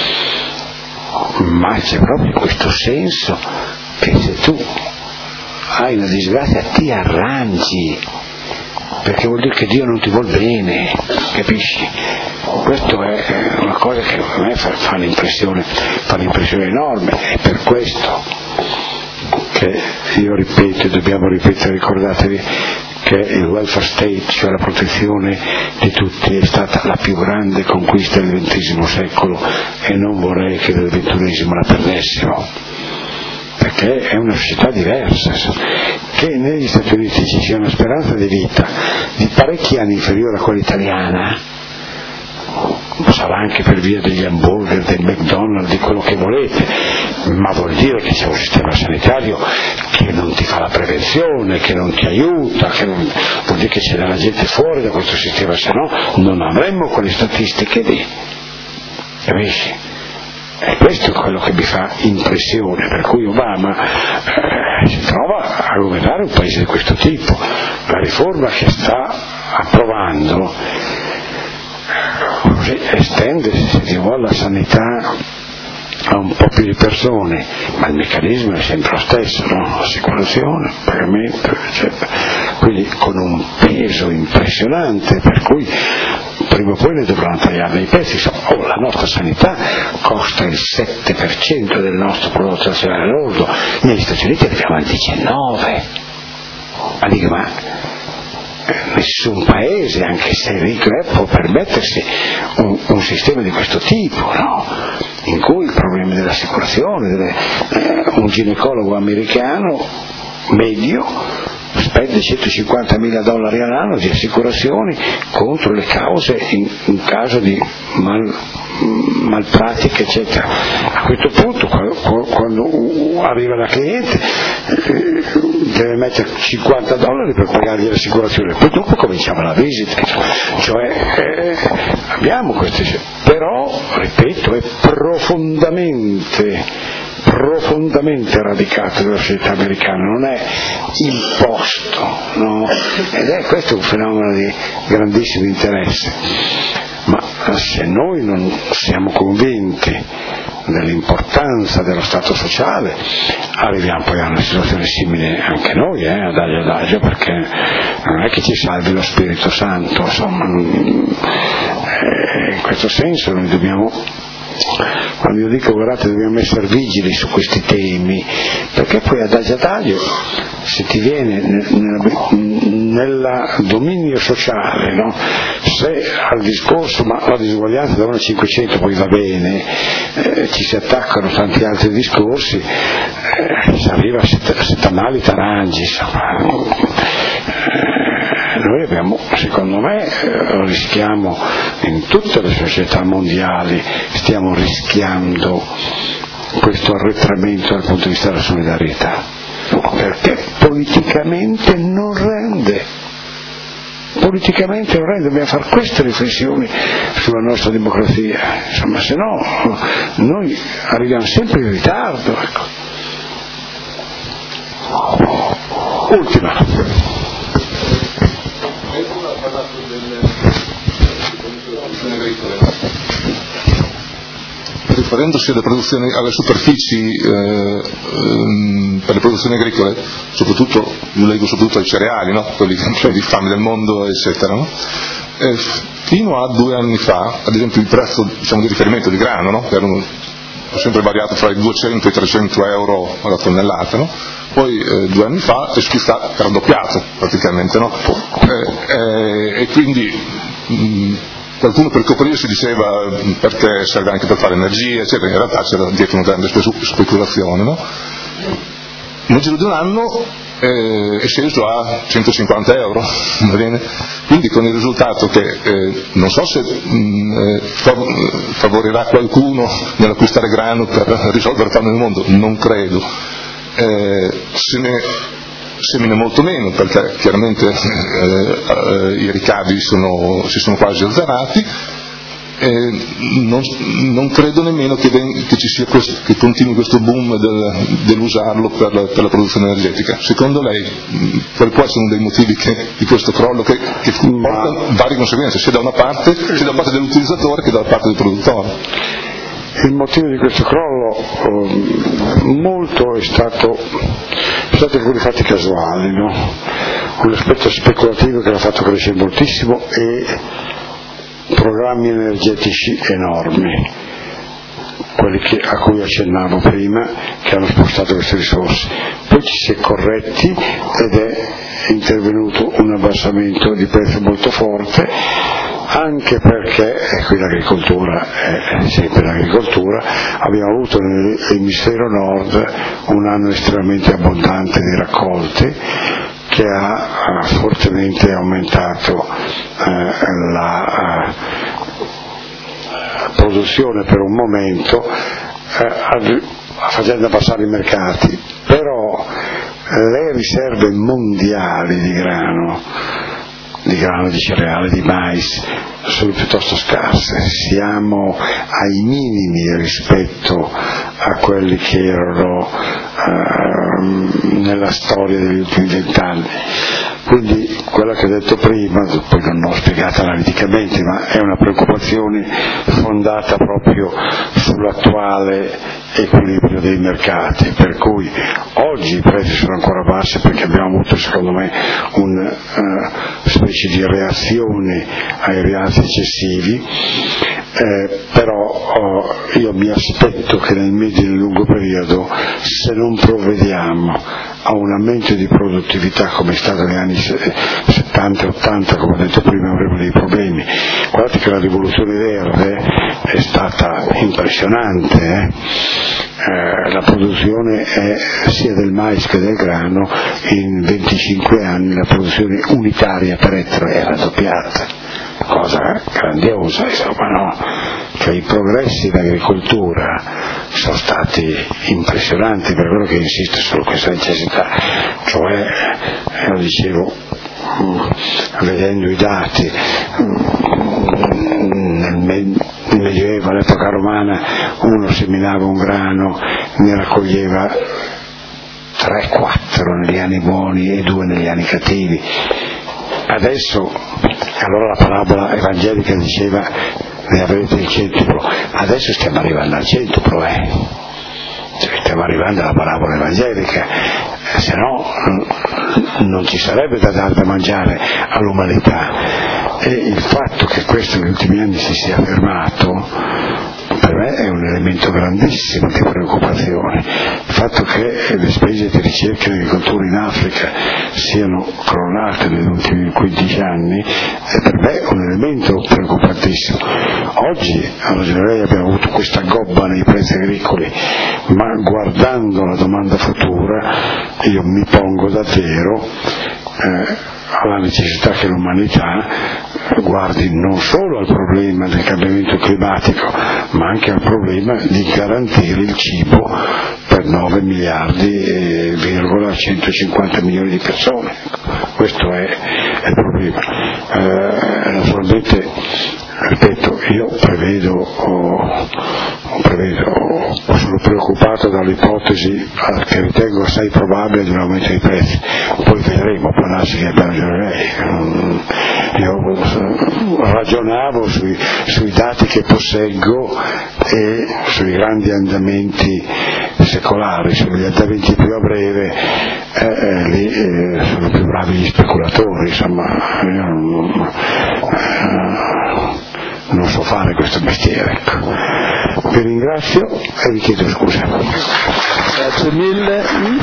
S2: ma c'è proprio questo senso che se tu hai una disgrazia ti arrangi, perché vuol dire che Dio non ti vuol bene, capisci? Questo è una cosa che a me fa, fa l'impressione, fa l'impressione enorme, è per questo che io ripeto, e dobbiamo ripetere, ricordatevi che il welfare state, cioè la protezione di tutti, è stata la più grande conquista del ventesimo secolo e non vorrei che nel ventunesimo la perdessimo, perché è una società diversa. Che negli Stati Uniti ci sia una speranza di vita di parecchi anni inferiore a quella italiana, sarà anche per via degli hamburger, del McDonald's, di quello che volete, ma vuol dire che c'è un sistema sanitario che non ti fa la prevenzione, che non ti aiuta, che non, vuol dire che c'è della gente fuori da questo sistema, se no non avremmo quelle statistiche lì, capisci? E questo è quello che mi fa impressione, per cui Obama eh, si trova a governare un paese di questo tipo. La riforma che sta approvando così estende, se ti vuole, la sanità a un po' più di persone, ma il meccanismo è sempre lo stesso, no? Assicurazione, pagamento, eccetera. Quindi con un peso impressionante, per cui prima o poi ne dovranno tagliare dei pezzi. Oh, la nostra sanità costa il sette per cento del nostro prodotto nazionale lordo, negli Stati Uniti arriviamo al diciannove per cento. Ma dico, ma nessun paese, anche se è ricco, eh, può permettersi un, un sistema di questo tipo, no? In cui il problema dell'assicurazione, delle, eh, un ginecologo americano medio spende centocinquantamila dollari all'anno di assicurazioni contro le cause in, in caso di mal, malpratiche, eccetera. A questo punto, quando, quando arriva la cliente, eh, deve mettere cinquanta dollari per pagargli l'assicurazione, poi dopo cominciamo la visita, cioè eh, abbiamo queste, però ripeto è profondamente profondamente radicato nella società americana, non è imposto, no? Ed è questo un fenomeno di grandissimo interesse. Ma se noi non siamo convinti dell'importanza dello Stato sociale, arriviamo poi a una situazione simile anche noi, eh, adagio adagio, perché non è che ci salvi lo Spirito Santo, insomma, eh, in questo senso noi dobbiamo, quando io dico guardate dobbiamo essere vigili su questi temi, perché poi adagio adagio se ti viene nel dominio sociale, no? Se al discorso ma la disuguaglianza da uno a cinquecento poi va bene, eh, ci si attaccano tanti altri discorsi, eh, si arriva a settanali tarangi, insomma. Eh, noi abbiamo, secondo me, eh, rischiamo in tutte le società mondiali, stiamo rischiando questo arretramento dal punto di vista della solidarietà, perché politicamente non rende, politicamente non rende, dobbiamo fare queste riflessioni sulla nostra democrazia, insomma, se no noi arriviamo sempre in ritardo, ecco. Ultima.
S7: Riferendosi alle, produzioni, alle superfici eh, ehm, per le produzioni agricole, soprattutto, io leggo soprattutto ai cereali, no? Quelli di fame del mondo, eccetera, no? eh, fino a due anni fa, ad esempio, il prezzo, diciamo, di riferimento di grano, no? Che erano, ho sempre variato fra i duecento e i trecento euro alla tonnellata, no? Poi eh, due anni fa è schizzato, è raddoppiato praticamente, no? eh, eh, e quindi mh, qualcuno per coprirsi diceva perché serve anche per fare energia, eccetera, in realtà c'era dietro una grande speculazione, no? Nel giro di un anno eh, è sceso a centocinquanta euro, va bene? Quindi con il risultato che eh, non so se mh, favorirà qualcuno nell'acquistare grano per risolvere il fame nel mondo, non credo, eh, se ne semina molto meno perché chiaramente eh, eh, i ricavi sono, si sono quasi azzerati, eh, non, non credo nemmeno che, ven- che, ci sia questo, che continui questo boom del, dell'usarlo per la, per la produzione energetica. Secondo lei per quali sono dei motivi che, di questo crollo che, che portano varie conseguenze sia da una parte sia da parte dell'utilizzatore che dalla parte del produttore?
S2: Il motivo di questo crollo eh, molto è stato, è stato alcuni fatti casuali, no? Un aspetto speculativo che l'ha fatto crescere moltissimo e programmi energetici enormi, quelli che, a cui accennavo prima, che hanno spostato queste risorse. Poi ci si è corretti ed è intervenuto un abbassamento di prezzo molto forte, anche perché, e qui l'agricoltura è sempre l'agricoltura, abbiamo avuto nell'emisfero nord un anno estremamente abbondante di raccolte che ha, ha fortemente aumentato eh, la eh, produzione per un momento, eh, facendo abbassare i mercati, però le riserve mondiali di grano di grano, di cereale, di mais sono piuttosto scarse, siamo ai minimi rispetto a quelli che erano eh, nella storia degli ultimi vent'anni. Quindi quella che ho detto prima, poi non l'ho spiegata analiticamente, ma è una preoccupazione fondata proprio sull'attuale equilibrio dei mercati, per cui oggi i prezzi sono ancora bassi perché abbiamo avuto secondo me una uh, specie di reazione ai rialzi eccessivi, eh, però oh, io mi aspetto che nel medio e nel lungo periodo, se non provvediamo a un aumento di produttività come è stato negli anni settanta e ottanta, come ho detto prima, avremo dei problemi. Guardate che la rivoluzione verde è stata impressionante, eh? Eh, la produzione è, sia del mais che del grano, in venticinque anni la produzione unitaria per ettaro è raddoppiata, cosa grandiosa, insomma, no? Cioè i progressi d'agricoltura sono stati impressionanti, per quello che insisto su questa necessità, cioè, eh, lo dicevo, mh, vedendo i dati, mh, nel, nel Medioevo, all'epoca romana, uno seminava un grano, ne raccoglieva tre quattro negli anni buoni e due negli anni cattivi. Adesso, allora la parabola evangelica diceva ne avrete il centuplo. Adesso stiamo arrivando al centuplo, eh. Cioè, stiamo arrivando alla parabola evangelica, eh, se no non ci sarebbe da dare da mangiare all'umanità. E il fatto che questo negli ultimi anni si sia fermato per me è un elemento grandissimo di preoccupazione. Il fatto che le spese di ricerca e agricoltura in Africa siano crollate negli ultimi quindici anni è per me un elemento preoccupantissimo. Oggi alla Generale abbiamo avuto questa gobba nei prezzi agricoli, ma guardando la domanda futura io mi pongo davvero eh, alla necessità che l'umanità guardi non solo al problema del cambiamento climatico, ma anche al problema di garantire il cibo per nove miliardi e virgola centocinquanta milioni di persone. Questo è, è il problema. Eh, naturalmente, ripeto, io prevedo, oh, prevedo oh, sono preoccupato dall'ipotesi che ritengo assai probabile di un aumento dei prezzi. Poi vedremo, può darsi che abbiamo ragione. Io ragionavo sui, sui dati che posseggo e sui grandi andamenti secolari, sugli andamenti più a breve, eh, eh, lì eh, sono più bravi gli speculatori, insomma, io non, eh, non so fare questo mestiere. Ecco. Vi ringrazio e vi chiedo scusa.
S1: Grazie mille.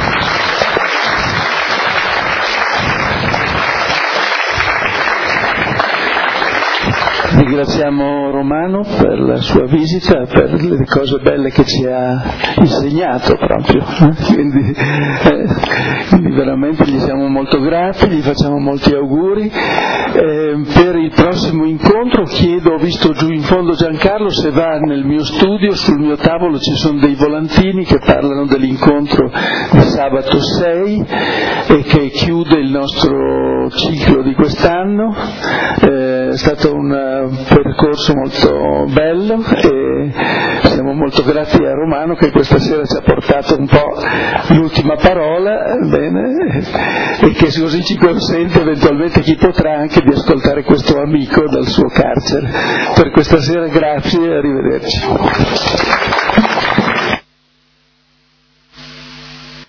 S1: Ringraziamo Romano per la sua visita, per le cose belle che ci ha insegnato proprio, quindi, eh, quindi veramente gli siamo molto grati, gli facciamo molti auguri. Eh, per il prossimo incontro chiedo, ho visto giù in fondo Giancarlo, se va nel mio studio, sul mio tavolo ci sono dei volantini che parlano dell'incontro di sabato sei e che chiude il nostro ciclo di quest'anno. Eh, è stato un percorso molto bello e siamo molto grati a Romano che questa sera ci ha portato un po' l'ultima parola, bene, e che così ci consente eventualmente, chi potrà, anche di ascoltare questo amico dal suo carcere. Per questa sera grazie e arrivederci.